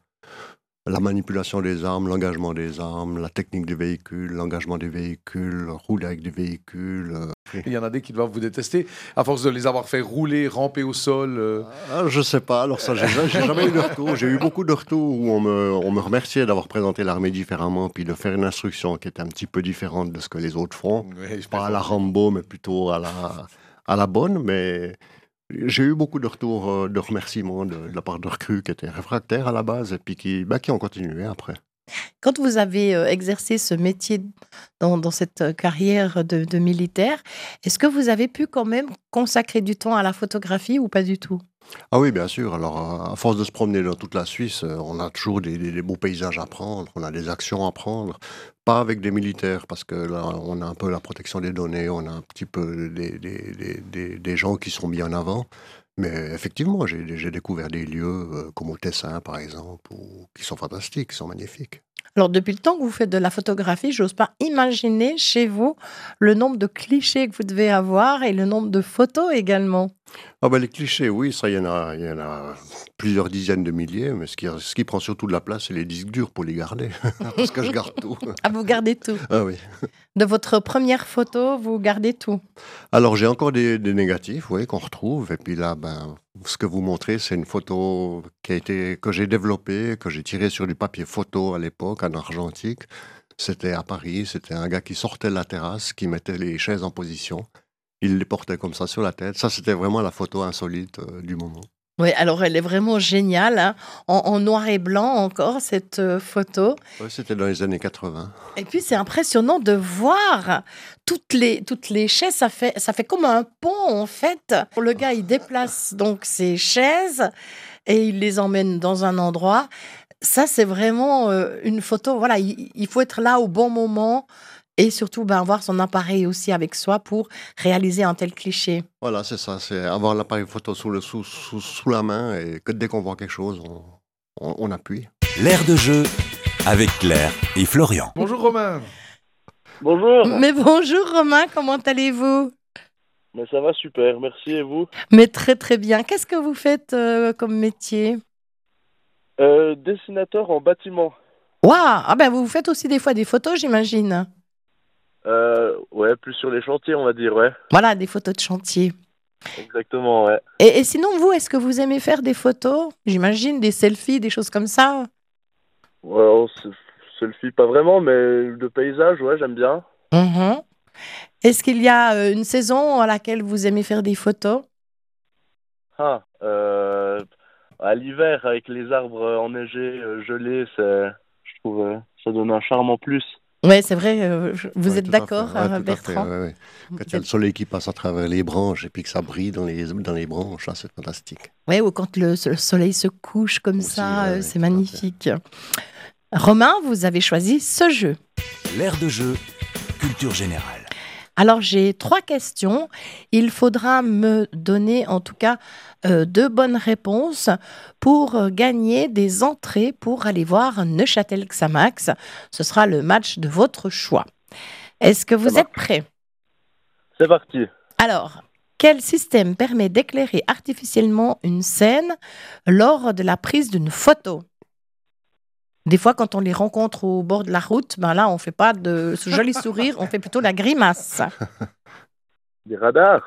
Speaker 4: la manipulation des armes, l'engagement des armes, la technique des véhicules, l'engagement des véhicules, rouler avec des véhicules. euh.
Speaker 2: Il y en a des qui doivent vous détester à force de les avoir fait rouler, ramper au sol. euh.
Speaker 4: Ah, je sais pas, alors ça, j'ai ja- j'ai jamais eu de retour. J'ai eu beaucoup de retours où on me, on me remerciait d'avoir présenté l'armée différemment, puis de faire une instruction qui était un petit peu différente de ce que les autres font.
Speaker 2: Ouais, je
Speaker 4: Pas à
Speaker 2: pense-
Speaker 4: la Rambo, mais plutôt à la, à la bonne. Mais j'ai eu beaucoup de retours euh, de remerciements de, de la part de recrues qui étaient réfractaires à la base et puis qui, bah, qui ont continué après.
Speaker 3: Quand vous avez euh, exercé ce métier dans, dans cette euh, carrière de, de militaire, est-ce que vous avez pu quand même consacrer du temps à la photographie ou pas du tout?
Speaker 4: Ah oui, bien sûr. Alors, euh, à force de se promener dans toute la Suisse, euh, on a toujours des, des- des beaux paysages à prendre, on a des actions à prendre. Pas avec des militaires, parce que là, on a un peu la protection des données, on a un petit peu des, des- des- des- des gens qui sont mis en avant. Mais effectivement, j'ai j'ai découvert des lieux euh, comme au Tessin, par exemple, où- qui sont fantastiques, qui sont magnifiques.
Speaker 3: Alors, depuis le temps que vous faites de la photographie, j'ose pas imaginer chez vous le nombre de clichés que vous devez avoir et le nombre de photos également.
Speaker 4: Ah ben, les clichés, oui, ça, il y en a, il y en a plusieurs dizaines de milliers, mais ce qui, ce qui prend surtout de la place, c'est les disques durs pour les garder, parce que je garde tout.
Speaker 3: Ah, vous gardez tout.
Speaker 4: Ah oui.
Speaker 3: De votre première photo, vous gardez tout.
Speaker 4: Alors, j'ai encore des, des négatifs, oui, qu'on retrouve. Et puis là, ben, ce que vous montrez, c'est une photo qui a été, que j'ai développée, que j'ai tirée sur du papier photo à l'époque, en argentique. C'était à Paris. C'était un gars qui sortait de la terrasse, qui mettait les chaises en position. Il les portait comme ça sur la tête. Ça, c'était vraiment la photo insolite euh, du moment.
Speaker 3: Oui, alors elle est vraiment géniale, hein. En, en noir et blanc encore, cette euh, photo.
Speaker 4: Ouais, c'était dans les années quatre-vingts.
Speaker 3: Et puis c'est impressionnant de voir toutes les, toutes les chaises, ça fait, ça fait comme un pont en fait. Le gars, il déplace donc ses chaises et il les emmène dans un endroit. Ça, c'est vraiment euh, une photo, voilà, il, il faut être là au bon moment et surtout ben, avoir son appareil aussi avec soi pour réaliser un tel cliché.
Speaker 4: Voilà, c'est ça. C'est avoir l'appareil photo sous, le, sous, sous, sous la main et que dès qu'on voit quelque chose, on, on, on appuie.
Speaker 1: L'air de jeu avec Claire et Florian.
Speaker 2: Bonjour Romain.
Speaker 8: Bonjour,
Speaker 3: Mais bonjour Romain, comment allez-vous?
Speaker 8: mais ça va super, merci et vous?
Speaker 3: Mais très très bien. Qu'est-ce que vous faites euh, comme métier?
Speaker 8: euh, Dessinateur en bâtiment.
Speaker 3: Waouh! Ah ben vous faites aussi des fois des photos, j'imagine.
Speaker 8: Euh, ouais, plus sur les chantiers, on va dire, ouais.
Speaker 3: Voilà, des photos de chantier.
Speaker 8: Exactement, ouais.
Speaker 3: Et, et sinon, vous, est-ce que vous aimez faire des photos? J'imagine des selfies, des choses comme ça.
Speaker 8: Ouais, on se, se le fie pas vraiment, mais de paysage, ouais, j'aime bien.
Speaker 3: Mhm. Est-ce qu'il y a euh, une saison à laquelle vous aimez faire des photos?
Speaker 8: Ah, euh, à l'hiver, avec les arbres enneigés, euh, gelés, c'est, je trouve, euh, ça donne un charme en plus.
Speaker 3: Oui, c'est vrai, euh, je- vous
Speaker 4: Ouais,
Speaker 3: êtes
Speaker 4: tout à
Speaker 3: d'accord,
Speaker 4: fait, ouais,
Speaker 3: euh,
Speaker 4: tout à fait,
Speaker 3: Bertrand?
Speaker 4: ouais, ouais.
Speaker 3: Vous
Speaker 4: Quand il y a le
Speaker 3: êtes-
Speaker 4: soleil qui passe à travers les branches et puis que ça brille dans les, dans les branches, ça, c'est fantastique.
Speaker 3: Ouais, ou quand le, le soleil se couche comme
Speaker 4: Aussi,
Speaker 3: ça,
Speaker 4: ouais,
Speaker 3: euh,
Speaker 4: ouais,
Speaker 3: c'est
Speaker 4: tout à fait.
Speaker 3: magnifique. Romain, vous avez choisi ce jeu.
Speaker 1: L'air de jeu, culture générale.
Speaker 3: Alors, j'ai trois questions. Il faudra me donner, en tout cas, euh, deux bonnes réponses pour euh, gagner des entrées pour aller voir Neuchâtel Xamax. Ce sera le match de votre choix. Est-ce que vous
Speaker 8: Ça
Speaker 3: êtes prêts?
Speaker 8: C'est parti.
Speaker 3: Alors, quel système permet d'éclairer artificiellement une scène lors de la prise d'une photo? Des fois, quand on les rencontre au bord de la route, ben là, on ne fait pas de ce joli sourire, on fait plutôt la grimace.
Speaker 8: Des radars.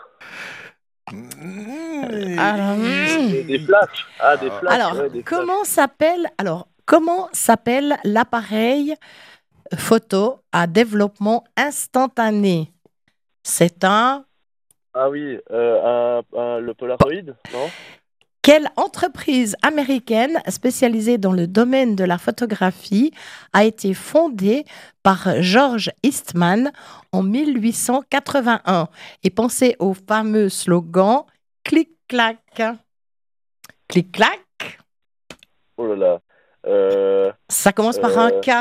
Speaker 3: Alors, hmm.
Speaker 8: Des, des flashs. Ah, des flashs.
Speaker 3: Alors,
Speaker 8: ouais, des flashs.
Speaker 3: comment s'appelle alors comment s'appelle l'appareil photo à développement instantané? C'est un
Speaker 8: Ah oui, euh, un- un- le Polaroid, non?
Speaker 3: Quelle entreprise américaine spécialisée dans le domaine de la photographie a été fondée par George Eastman en mille huit cent quatre-vingt-un? Et pensez au fameux slogan clic-clac. Clic-clac,
Speaker 8: Oh là là. Euh,
Speaker 3: ça commence par un
Speaker 8: Euh.
Speaker 3: K.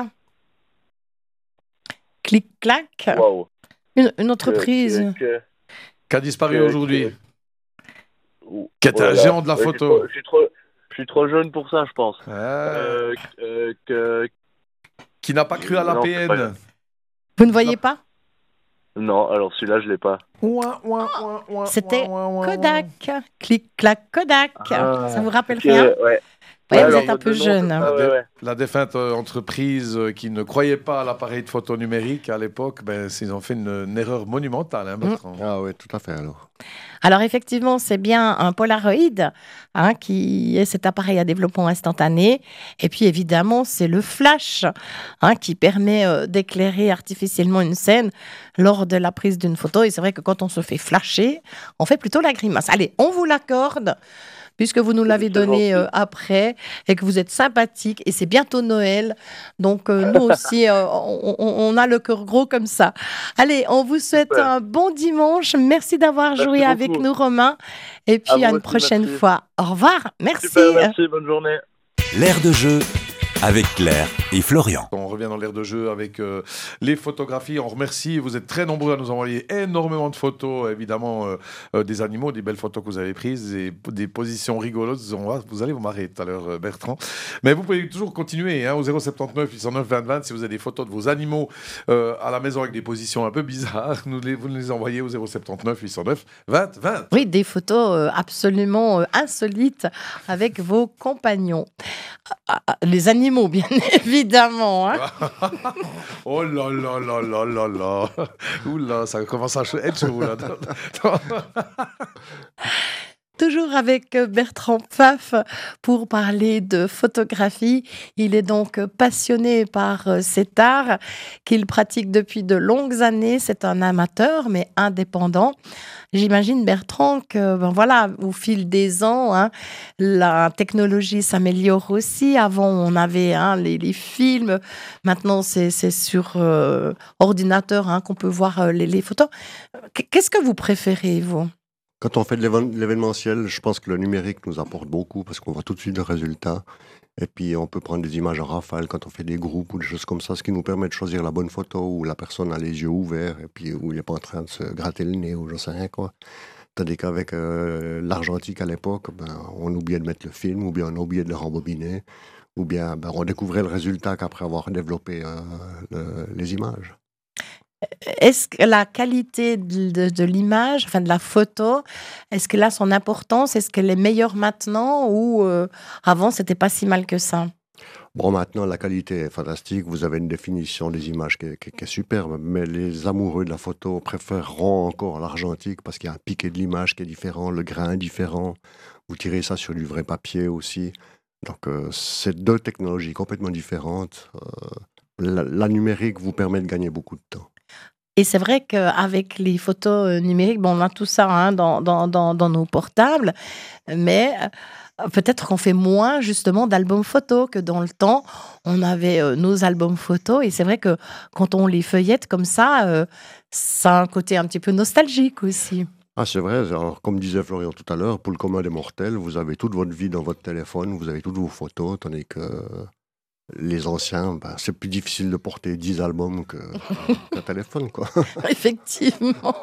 Speaker 3: Clic-clac,
Speaker 8: Waouh.
Speaker 3: une, une
Speaker 8: Que-
Speaker 3: entreprise.
Speaker 8: que- que-
Speaker 2: Qui a disparu
Speaker 8: que-
Speaker 2: aujourd'hui.
Speaker 8: que- Ouh,
Speaker 2: Qui est
Speaker 8: oh là
Speaker 2: un
Speaker 8: là.
Speaker 2: géant de la
Speaker 8: Ouais, je suis
Speaker 2: photo.
Speaker 8: trop- Je suis trop, je suis trop jeune pour ça, je pense.
Speaker 2: Ah,
Speaker 8: Euh, euh, que-
Speaker 2: qui n'a pas cru à
Speaker 8: Non, c'est pas
Speaker 2: l'A P N.
Speaker 8: grave.
Speaker 3: Vous ne voyez pas?
Speaker 8: Non, alors celui-là, je l'ai pas.
Speaker 3: C'était Kodak. Clic-clac, Kodak.
Speaker 8: Ah,
Speaker 3: Ça vous rappelle
Speaker 8: ok,
Speaker 3: rien?
Speaker 8: ouais.
Speaker 3: Ouais,
Speaker 8: Ouais,
Speaker 3: vous
Speaker 8: alors,
Speaker 3: êtes un
Speaker 8: votre
Speaker 3: peu
Speaker 8: nom,
Speaker 3: jeune.
Speaker 8: c'est
Speaker 3: hein.
Speaker 8: ça, ouais, ouais.
Speaker 2: La défunte euh, entreprise euh, qui ne croyait pas à l'appareil de photo numérique à l'époque, ben, ils ont fait une, une erreur monumentale, hein, Bertrand.
Speaker 4: Ah oui, tout à fait alors.
Speaker 3: Alors effectivement, c'est bien un Polaroid hein, qui est cet appareil à développement instantané. Et puis évidemment, c'est le flash hein, qui permet euh, d'éclairer artificiellement une scène lors de la prise d'une photo. Et c'est vrai que quand on se fait flasher, on fait plutôt la grimace. Allez, on vous l'accorde. Puisque vous nous l'avez
Speaker 8: C'est
Speaker 3: donné
Speaker 8: gentil.
Speaker 3: euh, après et que vous êtes sympathique et c'est bientôt Noël. Donc euh, nous aussi, euh, on, on- on a le cœur gros comme ça. Allez, on vous souhaite
Speaker 8: Super.
Speaker 3: un bon dimanche. Merci d'avoir
Speaker 8: Merci
Speaker 3: joué avec
Speaker 8: beaucoup.
Speaker 3: nous, Romain. Et puis
Speaker 8: À
Speaker 3: à,
Speaker 8: vous
Speaker 3: une
Speaker 8: aussi,
Speaker 3: prochaine
Speaker 8: merci.
Speaker 3: fois. Au revoir. Merci.
Speaker 8: Super, merci, bonne journée.
Speaker 1: L'air de jeu avec Claire et Florian.
Speaker 2: On revient dans l'air de jeu avec euh, les photographies. On remercie, vous êtes très nombreux à nous envoyer énormément de photos, évidemment, euh, euh, des animaux, des belles photos que vous avez prises, et des positions rigolotes. On va- vous allez vous marrer tout à l'heure, euh, Bertrand. Mais vous pouvez toujours continuer hein, au zéro soixante-dix-neuf huit cent neuf vingt vingt si vous avez des photos de vos animaux euh, à la maison avec des positions un peu bizarres. Nous les, vous nous les envoyez au zéro soixante-dix-neuf huit cent neuf vingt vingt.
Speaker 3: Oui, des photos euh, absolument euh, insolites avec vos compagnons. Ah, ah, les animaux, bien évidemment. hein.
Speaker 2: Oh là là là là là là. Oula, ça commence à être chaud là.
Speaker 3: Toujours avec euh, Bertrand Pfaff pour parler de photographie. Il est donc euh, passionné par euh, cet art qu'il pratique depuis de longues années. C'est un amateur, mais indépendant. J'imagine, Bertrand, que ben voilà, au fil des ans, hein, la technologie s'améliore aussi. Avant, on avait hein, les, les films. Maintenant, c'est c'est sur euh, ordinateur hein, qu'on peut voir euh, les, les photos. Qu'est-ce que vous préférez, vous?
Speaker 4: Quand on fait de l'éven- l'événementiel, je pense que le numérique nous apporte beaucoup parce qu'on voit tout de suite le résultat. Et puis, on peut prendre des images en rafale quand on fait des groupes ou des choses comme ça, ce qui nous permet de choisir la bonne photo où la personne a les yeux ouverts et puis où il n'est pas en train de se gratter le nez ou j'en sais rien quoi. Tandis qu'avec euh, l'argentique à l'époque, ben, on oubliait de mettre le film ou bien on oubliait de le rembobiner ou bien ben, on découvrait le résultat qu'après avoir développé euh, le- les images.
Speaker 3: Est-ce que la qualité de, de- de l'image, enfin de la photo, est-ce qu'elle a son importance? Est-ce qu'elle est meilleure maintenant ou euh, avant, c'était pas si mal que ça?
Speaker 4: Bon, maintenant, la qualité est fantastique. Vous avez une définition des images qui est, qui est- qui est superbe, mais les amoureux de la photo préféreront encore l'argentique parce qu'il y a un piqué de l'image qui est différent, le grain est différent. Vous tirez ça sur du vrai papier aussi. Donc, euh, c'est deux technologies complètement différentes. Euh, la, la numérique vous permet de gagner beaucoup de temps.
Speaker 3: Et c'est vrai qu'avec les photos euh, numériques, bon, on a tout ça hein, dans, dans, dans, dans nos portables, mais euh, peut-être qu'on fait moins justement d'albums photos que dans le temps, on avait euh, nos albums photos. Et c'est vrai que quand on les feuillette comme ça, euh, ça a un côté un petit peu nostalgique aussi.
Speaker 4: Ah, c'est vrai. Alors, comme disait Florian tout à l'heure, pour le commun des mortels, vous avez toute votre vie dans votre téléphone, vous avez toutes vos photos, tandis que les anciens, ben, c'est plus difficile de porter dix albums que, qu'un téléphone, quoi.
Speaker 3: Effectivement.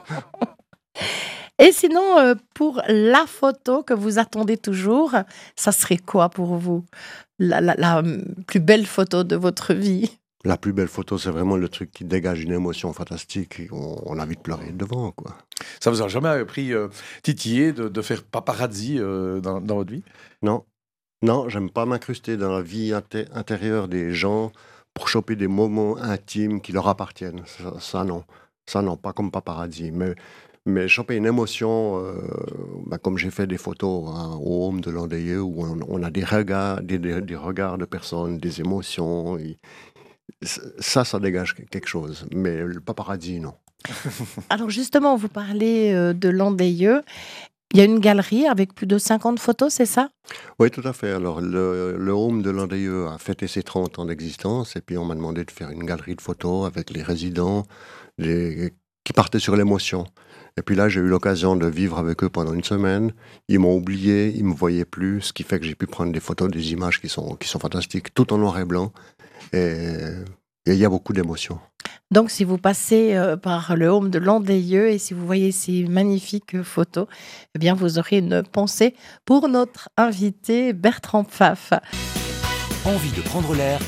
Speaker 3: Et sinon, euh, pour la photo que vous attendez toujours, ça serait quoi pour vous? La, la- la, hum, plus belle photo de votre vie?
Speaker 4: La plus belle photo, c'est vraiment le truc qui dégage une émotion fantastique. Et on, on a envie de pleurer devant, quoi.
Speaker 2: Ça vous a jamais pris euh, titillé de, de faire paparazzi euh, dans, dans votre vie?
Speaker 4: Non, non, j'aime pas m'incruster dans la vie inté- intérieure des gens pour choper des moments intimes qui leur appartiennent. Ça, ça, non. Ça, non, pas comme paparazzi. Mais, mais choper une émotion, euh, bah, comme j'ai fait des photos hein, au Home de l'Andeyeux, où on, on a des regards, des, des- des regards de personnes, des émotions. et ça, ça dégage quelque chose. Mais le paparazzi, non.
Speaker 3: Alors justement, vous parlez euh, de l'Andeyeux. Il y a une galerie avec plus de cinquante photos, c'est ça?
Speaker 4: Oui, tout à fait. Alors, le, le Home de l'Andeyeux a fêté ses trente ans d'existence, et puis on m'a demandé de faire une galerie de photos avec les résidents les- qui partaient sur l'émotion. Et puis là, j'ai eu l'occasion de vivre avec eux pendant une semaine. Ils m'ont oublié, ils me voyaient plus, ce qui fait que j'ai pu prendre des photos, des images qui sont, qui sont fantastiques, tout en noir et blanc. Et et il y a beaucoup d'émotions.
Speaker 3: Donc, si vous passez euh, par le Home de l'Andeyeux et si vous voyez ces magnifiques photos, eh bien, vous aurez une pensée pour notre invité Bertrand Pfaff.
Speaker 1: Envie de prendre l'air.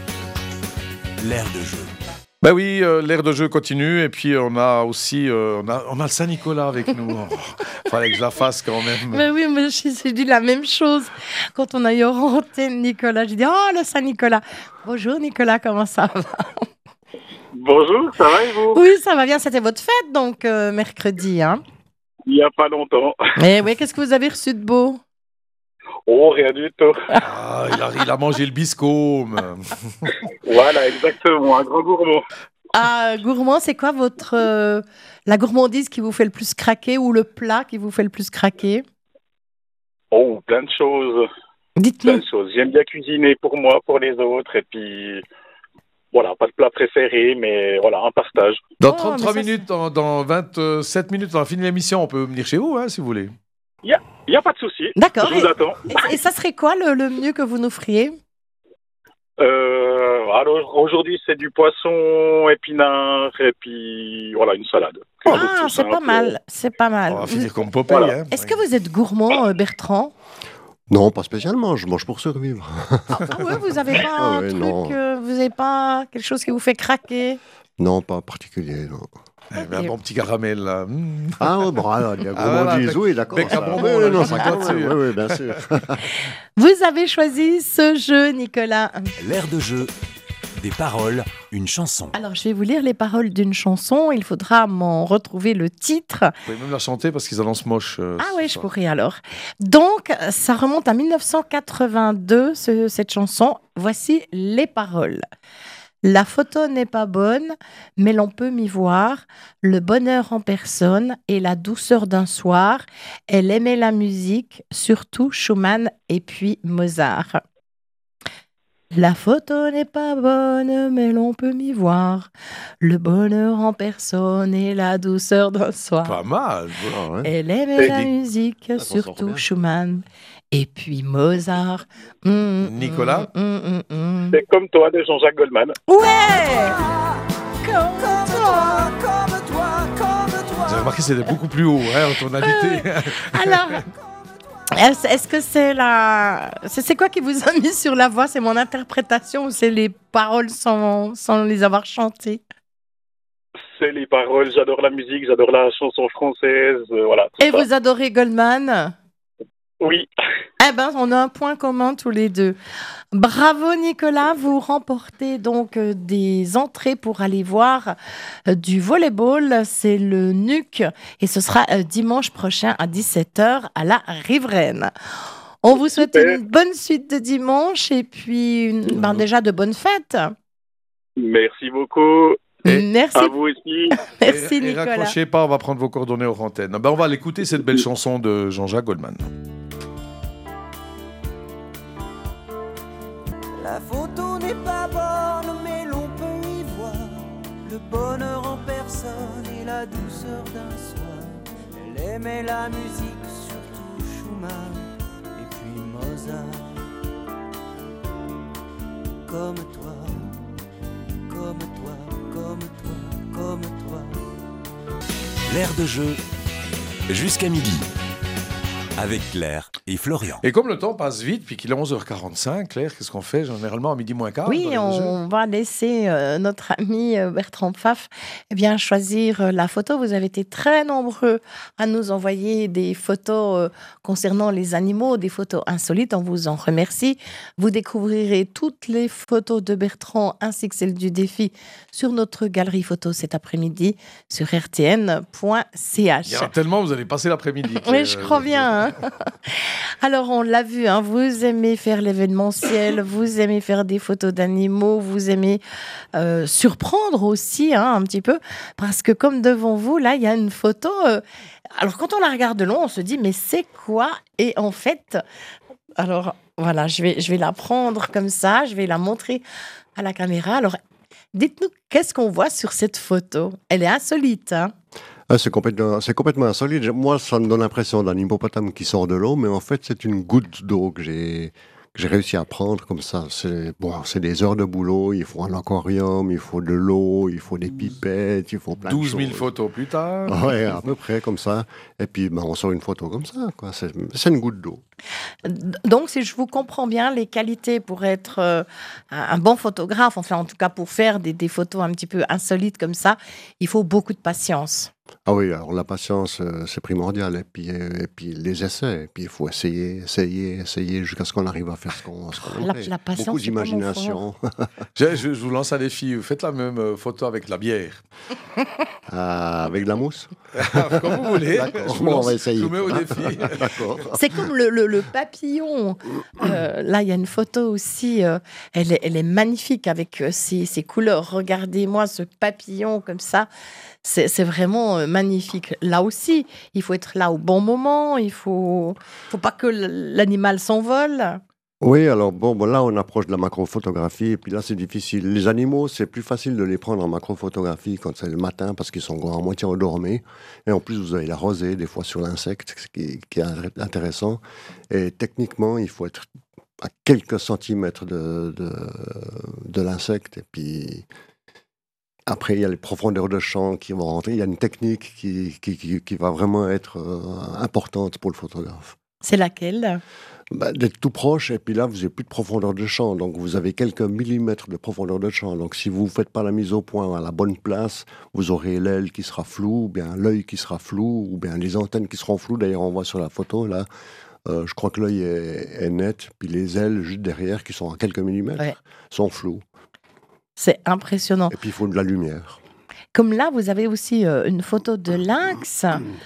Speaker 1: L'air de jeu.
Speaker 2: Ben oui, euh, l'air de jeu continue. Et puis, on a aussi euh, on a, on a le Saint-Nicolas avec nous. Oh, fallait que je la fasse quand même.
Speaker 3: Mais oui, mais j'ai j'ai dit la même chose quand on a eu en antenne Nicolas. J'ai dit, oh, le Saint-Nicolas. Bonjour Nicolas, comment ça va?
Speaker 9: Bonjour, ça va et vous?
Speaker 3: Oui, ça va bien. C'était votre fête, donc, euh, mercredi. Hein.
Speaker 9: Il n'y a pas longtemps.
Speaker 3: Mais oui, qu'est-ce que vous avez reçu de beau?
Speaker 9: Oh, rien du tout.
Speaker 2: Ah, il, a, il a mangé le biscôme.
Speaker 9: Voilà, exactement, un grand gourmand.
Speaker 3: Ah, gourmand, c'est quoi votre euh, la gourmandise qui vous fait le plus craquer ou le plat qui vous fait le plus craquer?
Speaker 9: Oh, plein de choses. Plein
Speaker 3: Dites-nous.
Speaker 9: de choses. J'aime bien cuisiner pour moi, pour les autres, et puis voilà, pas de plat préféré, mais voilà, un partage.
Speaker 2: Dans
Speaker 3: Oh,
Speaker 2: trente-trois
Speaker 3: mais ça,
Speaker 2: minutes, dans, dans vingt-sept minutes, on a fini l'émission. On peut venir chez vous, hein, si vous voulez.
Speaker 9: Il n'y a pas de souci.
Speaker 3: D'accord.
Speaker 9: Je vous attends.
Speaker 3: Et, et ça serait quoi le, le mieux que vous nous feriez?
Speaker 9: Euh, alors, aujourd'hui, c'est du poisson épinard, et puis voilà, une salade. Quelque chose de
Speaker 3: Ah,
Speaker 9: tout
Speaker 3: c'est pas
Speaker 9: simple.
Speaker 3: mal, c'est pas mal.
Speaker 2: On va
Speaker 3: Vous-
Speaker 2: finir comme Popeye.
Speaker 9: Voilà.
Speaker 2: Hein.
Speaker 3: Est-ce que vous êtes gourmand, euh, Bertrand?
Speaker 4: Non, pas spécialement, je mange pour survivre.
Speaker 3: Ah ouais, vous avez pas
Speaker 4: Ah
Speaker 3: un
Speaker 4: ouais,
Speaker 3: truc,
Speaker 4: non.
Speaker 3: euh, vous avez pas quelque chose qui vous fait craquer?
Speaker 4: Non, pas particulier, non.
Speaker 2: Eh ben, un bon petit caramel, là. Mmh.
Speaker 4: Ah ouais, bon, alors, il y a
Speaker 2: Ah, voilà,
Speaker 4: gourmandise,
Speaker 2: bec-
Speaker 4: oui, d'accord.
Speaker 2: bec à
Speaker 4: ça.
Speaker 2: bonbons,
Speaker 4: Oui,
Speaker 2: là,
Speaker 4: non,
Speaker 2: je
Speaker 4: ça
Speaker 2: sais pas
Speaker 4: quand même,
Speaker 2: dessus.
Speaker 4: oui, oui, bien sûr.
Speaker 3: Vous avez choisi ce jeu, Nicolas.
Speaker 1: L'air de jeu. Des paroles, une chanson.
Speaker 3: Alors, je vais vous lire les paroles d'une chanson. Il faudra m'en retrouver le titre.
Speaker 2: Vous pouvez même la chanter parce qu'ils annoncent moche. euh,
Speaker 3: Ah
Speaker 2: ce
Speaker 3: oui, je
Speaker 2: soir.
Speaker 3: pourrais alors. Donc, ça remonte à mille neuf cent quatre-vingt-deux, ce- cette chanson. Voici les paroles. La photo n'est pas bonne, mais l'on peut m'y voir. Le bonheur en personne et la douceur d'un soir. Elle aimait la musique, surtout Schumann et puis Mozart. La photo n'est pas bonne, mais l'on peut m'y voir. Le bonheur en personne et la douceur d'un soir.
Speaker 2: Pas mal.
Speaker 4: Ah ouais.
Speaker 3: Elle aimait
Speaker 2: Et
Speaker 3: la
Speaker 2: des-
Speaker 3: musique,
Speaker 4: s'en sort
Speaker 3: surtout
Speaker 4: bien.
Speaker 3: Schumann. Et puis Mozart. Mm, mm,
Speaker 2: Nicolas
Speaker 3: mm, mm, mm.
Speaker 9: C'est comme toi de Jean-Jacques Goldman.
Speaker 3: Ouais. Comme toi.
Speaker 7: Comme toi, comme
Speaker 2: Vous avez
Speaker 7: toi.
Speaker 2: remarqué, c'était beaucoup plus haut, hein, en tonalité.
Speaker 3: Alors, est-ce est-ce que c'est la... C'est c'est quoi qui vous a mis sur la voie? C'est mon interprétation ou c'est les paroles sans, sans les avoir chantées?
Speaker 9: C'est les paroles, j'adore la musique, j'adore la chanson française, euh, voilà. tout
Speaker 3: Et
Speaker 9: ça.
Speaker 3: vous adorez Goldman?
Speaker 9: Oui.
Speaker 3: Eh ben, on a un point commun tous les deux. Bravo Nicolas, vous remportez donc euh, des entrées pour aller voir euh, du volleyball. C'est le N U C et ce sera euh, dimanche prochain à dix-sept heures à la Riveraine. On vous souhaite
Speaker 9: Super.
Speaker 3: une bonne suite de dimanche et puis une- ben, déjà de bonnes fêtes.
Speaker 9: Merci beaucoup.
Speaker 2: Et
Speaker 3: Merci,
Speaker 9: À vous aussi.
Speaker 3: merci
Speaker 2: et, et
Speaker 3: Nicolas.
Speaker 2: raccrochez pas, on va prendre vos coordonnées aux antennes. Ben, on va l'écouter, cette belle chanson de Jean-Jacques Goldman.
Speaker 7: La photo n'est pas bonne, mais l'on peut y voir le bonheur en personne et la douceur d'un soir. Elle aimait la musique, surtout Schumann et puis Mozart. comme toi, comme toi, comme toi, comme toi.
Speaker 1: L'air de jeu jusqu'à midi. Avec Claire et Florian.
Speaker 2: Et comme le temps passe vite, puis qu'il est onze heures quarante-cinq, Claire, qu'est-ce qu'on fait généralement à midi moins quart?
Speaker 3: Oui,
Speaker 2: dans l'air de jeu
Speaker 3: on va laisser euh, notre ami euh, Bertrand Pfaff eh bien, choisir euh, la photo. Vous avez été très nombreux à nous envoyer des photos euh, concernant les animaux, des photos insolites. On vous en remercie. Vous découvrirez toutes les photos de Bertrand ainsi que celles du défi sur notre galerie photo cet après-midi sur r t n point c h.
Speaker 2: Il y en a tellement, vous allez passer l'après-midi.
Speaker 3: Oui,
Speaker 2: Claire.
Speaker 3: je crois bien. hein. Alors, on l'a vu, hein, vous aimez faire l'événementiel, vous aimez faire des photos d'animaux, vous aimez euh, surprendre aussi hein, un petit peu, parce que comme devant vous, là, il y a une photo. euh, alors, quand on la regarde de loin, on se dit, mais c'est quoi? Et en fait, alors, voilà, je vais, je vais la prendre comme ça, je vais la montrer à la caméra. Alors, dites-nous, qu'est-ce qu'on voit sur cette photo? Elle est insolite, hein?
Speaker 4: Ah, c'est complètement, c'est complètement insolite. Moi, ça me donne l'impression d'un hippopotame qui sort de l'eau, mais en fait, c'est une goutte d'eau que j'ai, que j'ai réussi à prendre comme ça. C'est, bon, c'est des heures de boulot, il faut un aquarium, il faut de l'eau, il faut des pipettes, il faut plein de
Speaker 2: douze mille
Speaker 4: choses.
Speaker 2: photos plus tard.
Speaker 4: Ouais, à peu près comme ça. Et puis, ben, on sort une photo comme ça, quoi. C'est, c'est une goutte d'eau.
Speaker 3: Donc, si je vous comprends bien, les qualités pour être euh, un un bon photographe, enfin, en tout cas, pour faire des, des photos un petit peu insolites comme ça, il faut beaucoup de patience.
Speaker 4: Ah oui, alors la patience, euh, c'est primordial. Et puis, euh, et puis les essais. Et puis, il faut essayer, essayer, essayer jusqu'à ce qu'on arrive à faire ce qu'on, ce qu'on
Speaker 3: La-
Speaker 4: aimerait.
Speaker 3: la patience,
Speaker 4: Beaucoup
Speaker 3: c'est pas mon
Speaker 4: d'imagination.
Speaker 2: Je, je- je vous lance un défi. Faites la même euh, photo avec la bière.
Speaker 4: Ah, avec de la mousse.
Speaker 2: Comme vous voulez.
Speaker 4: D'accord,
Speaker 2: Je vous,
Speaker 4: bon, on
Speaker 2: lance-
Speaker 4: va essayer.
Speaker 2: je vous mets au défi.
Speaker 4: D'accord.
Speaker 3: C'est comme le, le- le papillon. Euh, là, il y a une photo aussi. euh, elle, est, elle est magnifique avec euh, ses, ses couleurs. Regardez-moi ce papillon comme ça. C'est, c'est vraiment euh, magnifique. Là aussi, il faut être là au bon moment. Il faut, faut pas que l- l'animal s'envole.
Speaker 4: Oui, alors bon, bon, là on approche de la macrophotographie et puis là c'est difficile. Les animaux, c'est plus facile de les prendre en macrophotographie quand c'est le matin parce qu'ils sont à moitié endormis. Et en plus, vous avez la rosée des fois sur l'insecte, ce qui, qui est intéressant. Et techniquement, il faut être à quelques centimètres de, de, de l'insecte. Et puis après, il y a les profondeurs de champ qui vont rentrer. Il y a une technique qui, qui, qui, qui va vraiment être euh, importante pour le photographe.
Speaker 3: C'est laquelle?
Speaker 4: Bah, d'être tout proche, et puis là, vous n'avez plus de profondeur de champ. Donc, vous avez quelques millimètres de profondeur de champ. Donc, si vous ne faites pas la mise au point à la bonne place, vous aurez l'aile qui sera floue, ou bien l'œil qui sera flou, ou bien les antennes qui seront floues. D'ailleurs, on voit sur la photo, là, euh, je crois que l'œil est, est net, puis les ailes juste derrière, qui sont à quelques millimètres,
Speaker 3: Ouais.
Speaker 4: sont floues.
Speaker 3: C'est impressionnant.
Speaker 4: Et puis, il faut de la lumière.
Speaker 3: Comme là, vous avez aussi euh, une photo de lynx.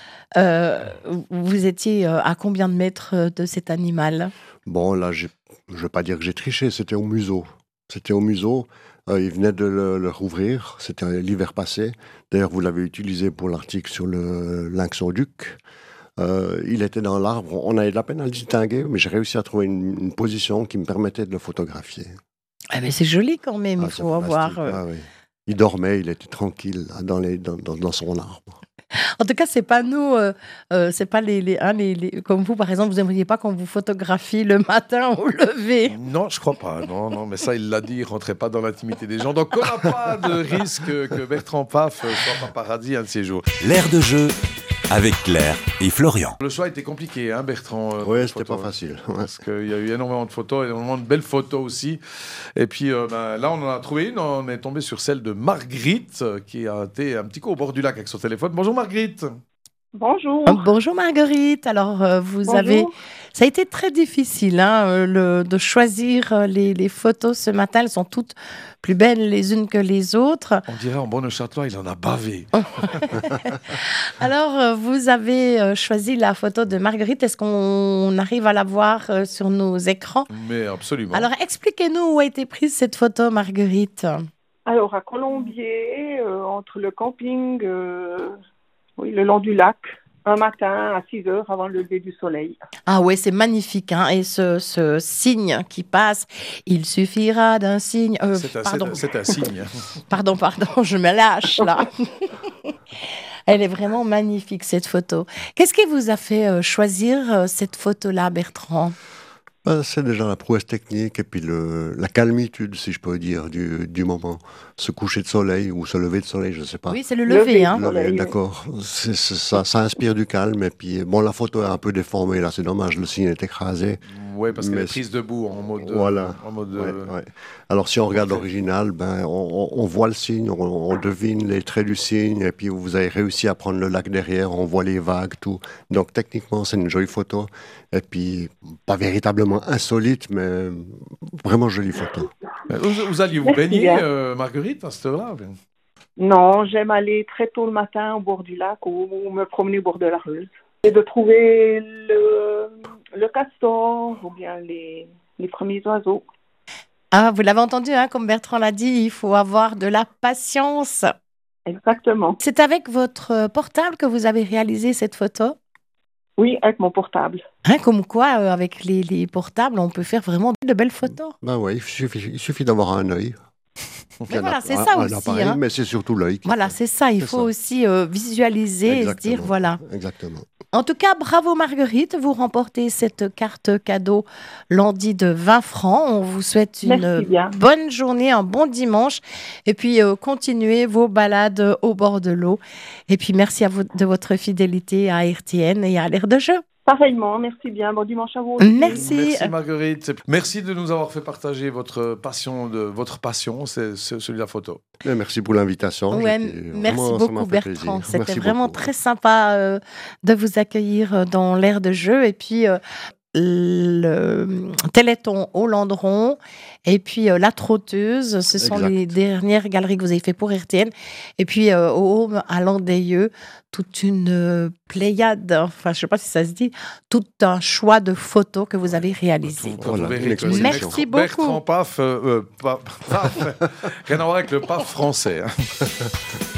Speaker 3: Euh, vous étiez euh, à combien de mètres euh, de cet animal?
Speaker 4: Bon, là, j'ai- je ne vais pas dire que j'ai triché, c'était au museau. C'était au museau. Euh, il venait de le, le rouvrir. C'était l'hiver passé. D'ailleurs, vous l'avez utilisé pour l'article sur le lynx au duc. Euh, il était dans l'arbre. On avait de la peine à le distinguer, mais j'ai réussi à trouver une, une position qui me permettait de le photographier.
Speaker 3: Ah, mais c'est joli quand même,
Speaker 4: Ah,
Speaker 3: il
Speaker 4: c'est
Speaker 3: faut avoir...
Speaker 4: fantastique.
Speaker 3: euh,
Speaker 4: Ah oui. Il dormait, il était tranquille là, dans, les, dans, dans, dans son arbre.
Speaker 3: En tout cas, c'est pas nous, euh, euh, c'est pas les, les, hein, les, les- comme vous, par exemple, vous n'aimeriez pas qu'on vous photographie le matin au lever.
Speaker 2: Non, je crois pas. Non, non, mais ça, il l'a dit, il rentrait pas dans l'intimité des gens. Donc, on n'a pas de risque que Bertrand Pfaff soit en paradis un de ces jours.
Speaker 1: L'air de jeu avec Claire et Florian.
Speaker 2: Le choix était compliqué, hein, Bertrand euh, pour
Speaker 4: Oui,
Speaker 2: les
Speaker 4: c'était
Speaker 2: photos.
Speaker 4: pas facile. Ouais.
Speaker 2: Parce qu'il y a eu énormément de photos, énormément de belles photos aussi. Et puis euh, ben, là, on en a trouvé une. On est tombé sur celle de Marguerite, euh, qui a été un petit coup au bord du lac avec son téléphone. Bonjour Marguerite.
Speaker 10: Bonjour.
Speaker 3: Euh, Bonjour Marguerite. Alors, euh, vous
Speaker 10: Bonjour.
Speaker 3: avez. Ça a été très difficile hein, euh, le- de choisir euh, les, les photos ce matin. Elles sont toutes plus belles les unes que les autres.
Speaker 2: On dirait en bonne château, il en a bavé.
Speaker 3: Alors, euh, vous avez euh, choisi la photo de Marguerite. Est-ce qu'on arrive à la voir euh, sur nos écrans?
Speaker 2: Mais absolument.
Speaker 3: Alors, expliquez-nous où a été prise cette photo, Marguerite.
Speaker 10: Alors, à Colombier, euh, entre le camping, euh, oui, le long du lac, un matin à six heures avant le lever du soleil.
Speaker 3: Ah ouais, c'est magnifique. Hein, et ce, ce signe qui passe, il suffira d'un signe. euh,
Speaker 2: c'est un,
Speaker 3: pardon,
Speaker 2: c'est- c'est un signe.
Speaker 3: pardon, pardon, je me lâche là. Elle est vraiment magnifique, cette photo. Qu'est-ce qui vous a fait euh, choisir euh, cette photo-là, Bertrand?
Speaker 4: Ben, c'est déjà la prouesse technique et puis le, la calmitude, si je peux dire, du, du moment. Ce coucher de soleil ou ce lever de soleil, je ne sais pas.
Speaker 3: Oui, c'est le lever. Hein.
Speaker 4: Lever, d'accord. C'est, c'est, ça, ça inspire du calme. Et puis, bon, la photo est un peu déformée, là, c'est dommage, le signe est écrasé.
Speaker 2: Oui, parce qu'elle
Speaker 4: Mais
Speaker 2: est prise debout en mode.
Speaker 4: Voilà.
Speaker 2: En mode
Speaker 4: Ouais, ouais. Alors, si on regarde l'original, ben, on, on voit le signe, on, on devine les traits du signe, et puis vous avez réussi à prendre le lac derrière, on voit les vagues, tout. Donc, techniquement, c'est une jolie photo. Et puis, pas véritablement insolite, mais vraiment jolie photo.
Speaker 2: Vous, vous alliez vous
Speaker 10: Merci
Speaker 2: baigner,
Speaker 10: bien.
Speaker 2: euh, Marguerite, à cette heure-là?
Speaker 10: Non, j'aime aller très tôt le matin au bord du lac ou, ou me promener au bord de la Reuse. Et de trouver le, le castor ou bien les, les premiers oiseaux.
Speaker 3: Ah, vous l'avez entendu, hein, comme Bertrand l'a dit, il faut avoir de la patience.
Speaker 10: Exactement.
Speaker 3: C'est avec votre portable que vous avez réalisé cette photo?
Speaker 10: Oui, avec mon portable.
Speaker 3: Hein, comme quoi, euh, avec les, les portables, on peut faire vraiment de belles photos.
Speaker 4: Ben oui, il suffit, il suffit d'avoir un œil.
Speaker 3: Mais
Speaker 4: Un
Speaker 3: voilà,
Speaker 4: app-
Speaker 3: c'est
Speaker 4: un-
Speaker 3: ça
Speaker 4: un
Speaker 3: aussi,
Speaker 4: appareil,
Speaker 3: hein.
Speaker 4: mais c'est surtout l'œil. qui
Speaker 3: Voilà,
Speaker 4: fait.
Speaker 3: c'est ça. Il
Speaker 4: C'est
Speaker 3: faut
Speaker 4: ça.
Speaker 3: aussi euh, visualiser et se dire,
Speaker 4: Exactement.
Speaker 3: voilà.
Speaker 4: Exactement.
Speaker 3: En tout cas, bravo Marguerite, vous remportez cette carte cadeau Landy de vingt francs. On vous souhaite une
Speaker 10: Merci bien.
Speaker 3: bonne journée, un bon dimanche. Et puis, euh, continuez vos balades au bord de l'eau. Et puis, merci à vous de votre fidélité à R T N et à l'Air de jeu.
Speaker 10: Pareillement, merci bien. Bon dimanche à vous aussi.
Speaker 3: Merci.
Speaker 2: Merci Marguerite. Merci de nous avoir fait partager votre passion, de, votre passion, c'est, c'est celui de la photo.
Speaker 4: Et merci pour l'invitation.
Speaker 3: Ouais,
Speaker 4: J'étais-
Speaker 3: merci
Speaker 4: vraiment, ça m'a
Speaker 3: beaucoup
Speaker 4: fait
Speaker 3: Bertrand.
Speaker 4: plaisir.
Speaker 3: C'était
Speaker 4: Merci
Speaker 3: vraiment
Speaker 4: beaucoup.
Speaker 3: très sympa euh, de vous accueillir euh, dans l'air de jeu. Et puis, euh, le Téléthon au Landron et puis euh, la Trotteuse. Ce sont
Speaker 4: Exact.
Speaker 3: les dernières galeries que vous avez fait pour R T N. Et puis, euh, au Home à Landeyeux, toute une euh, pléiade, enfin, je ne sais pas si ça se dit, tout un choix de photos que vous avez réalisé.
Speaker 2: Vous- vous
Speaker 4: Voilà,
Speaker 2: verrez
Speaker 4: une
Speaker 2: que c'est
Speaker 4: exposition.
Speaker 3: Merci
Speaker 2: Bertrand
Speaker 3: beaucoup.
Speaker 2: Paf, euh, euh, pa- Paf, rien à voir avec le paf français. hein.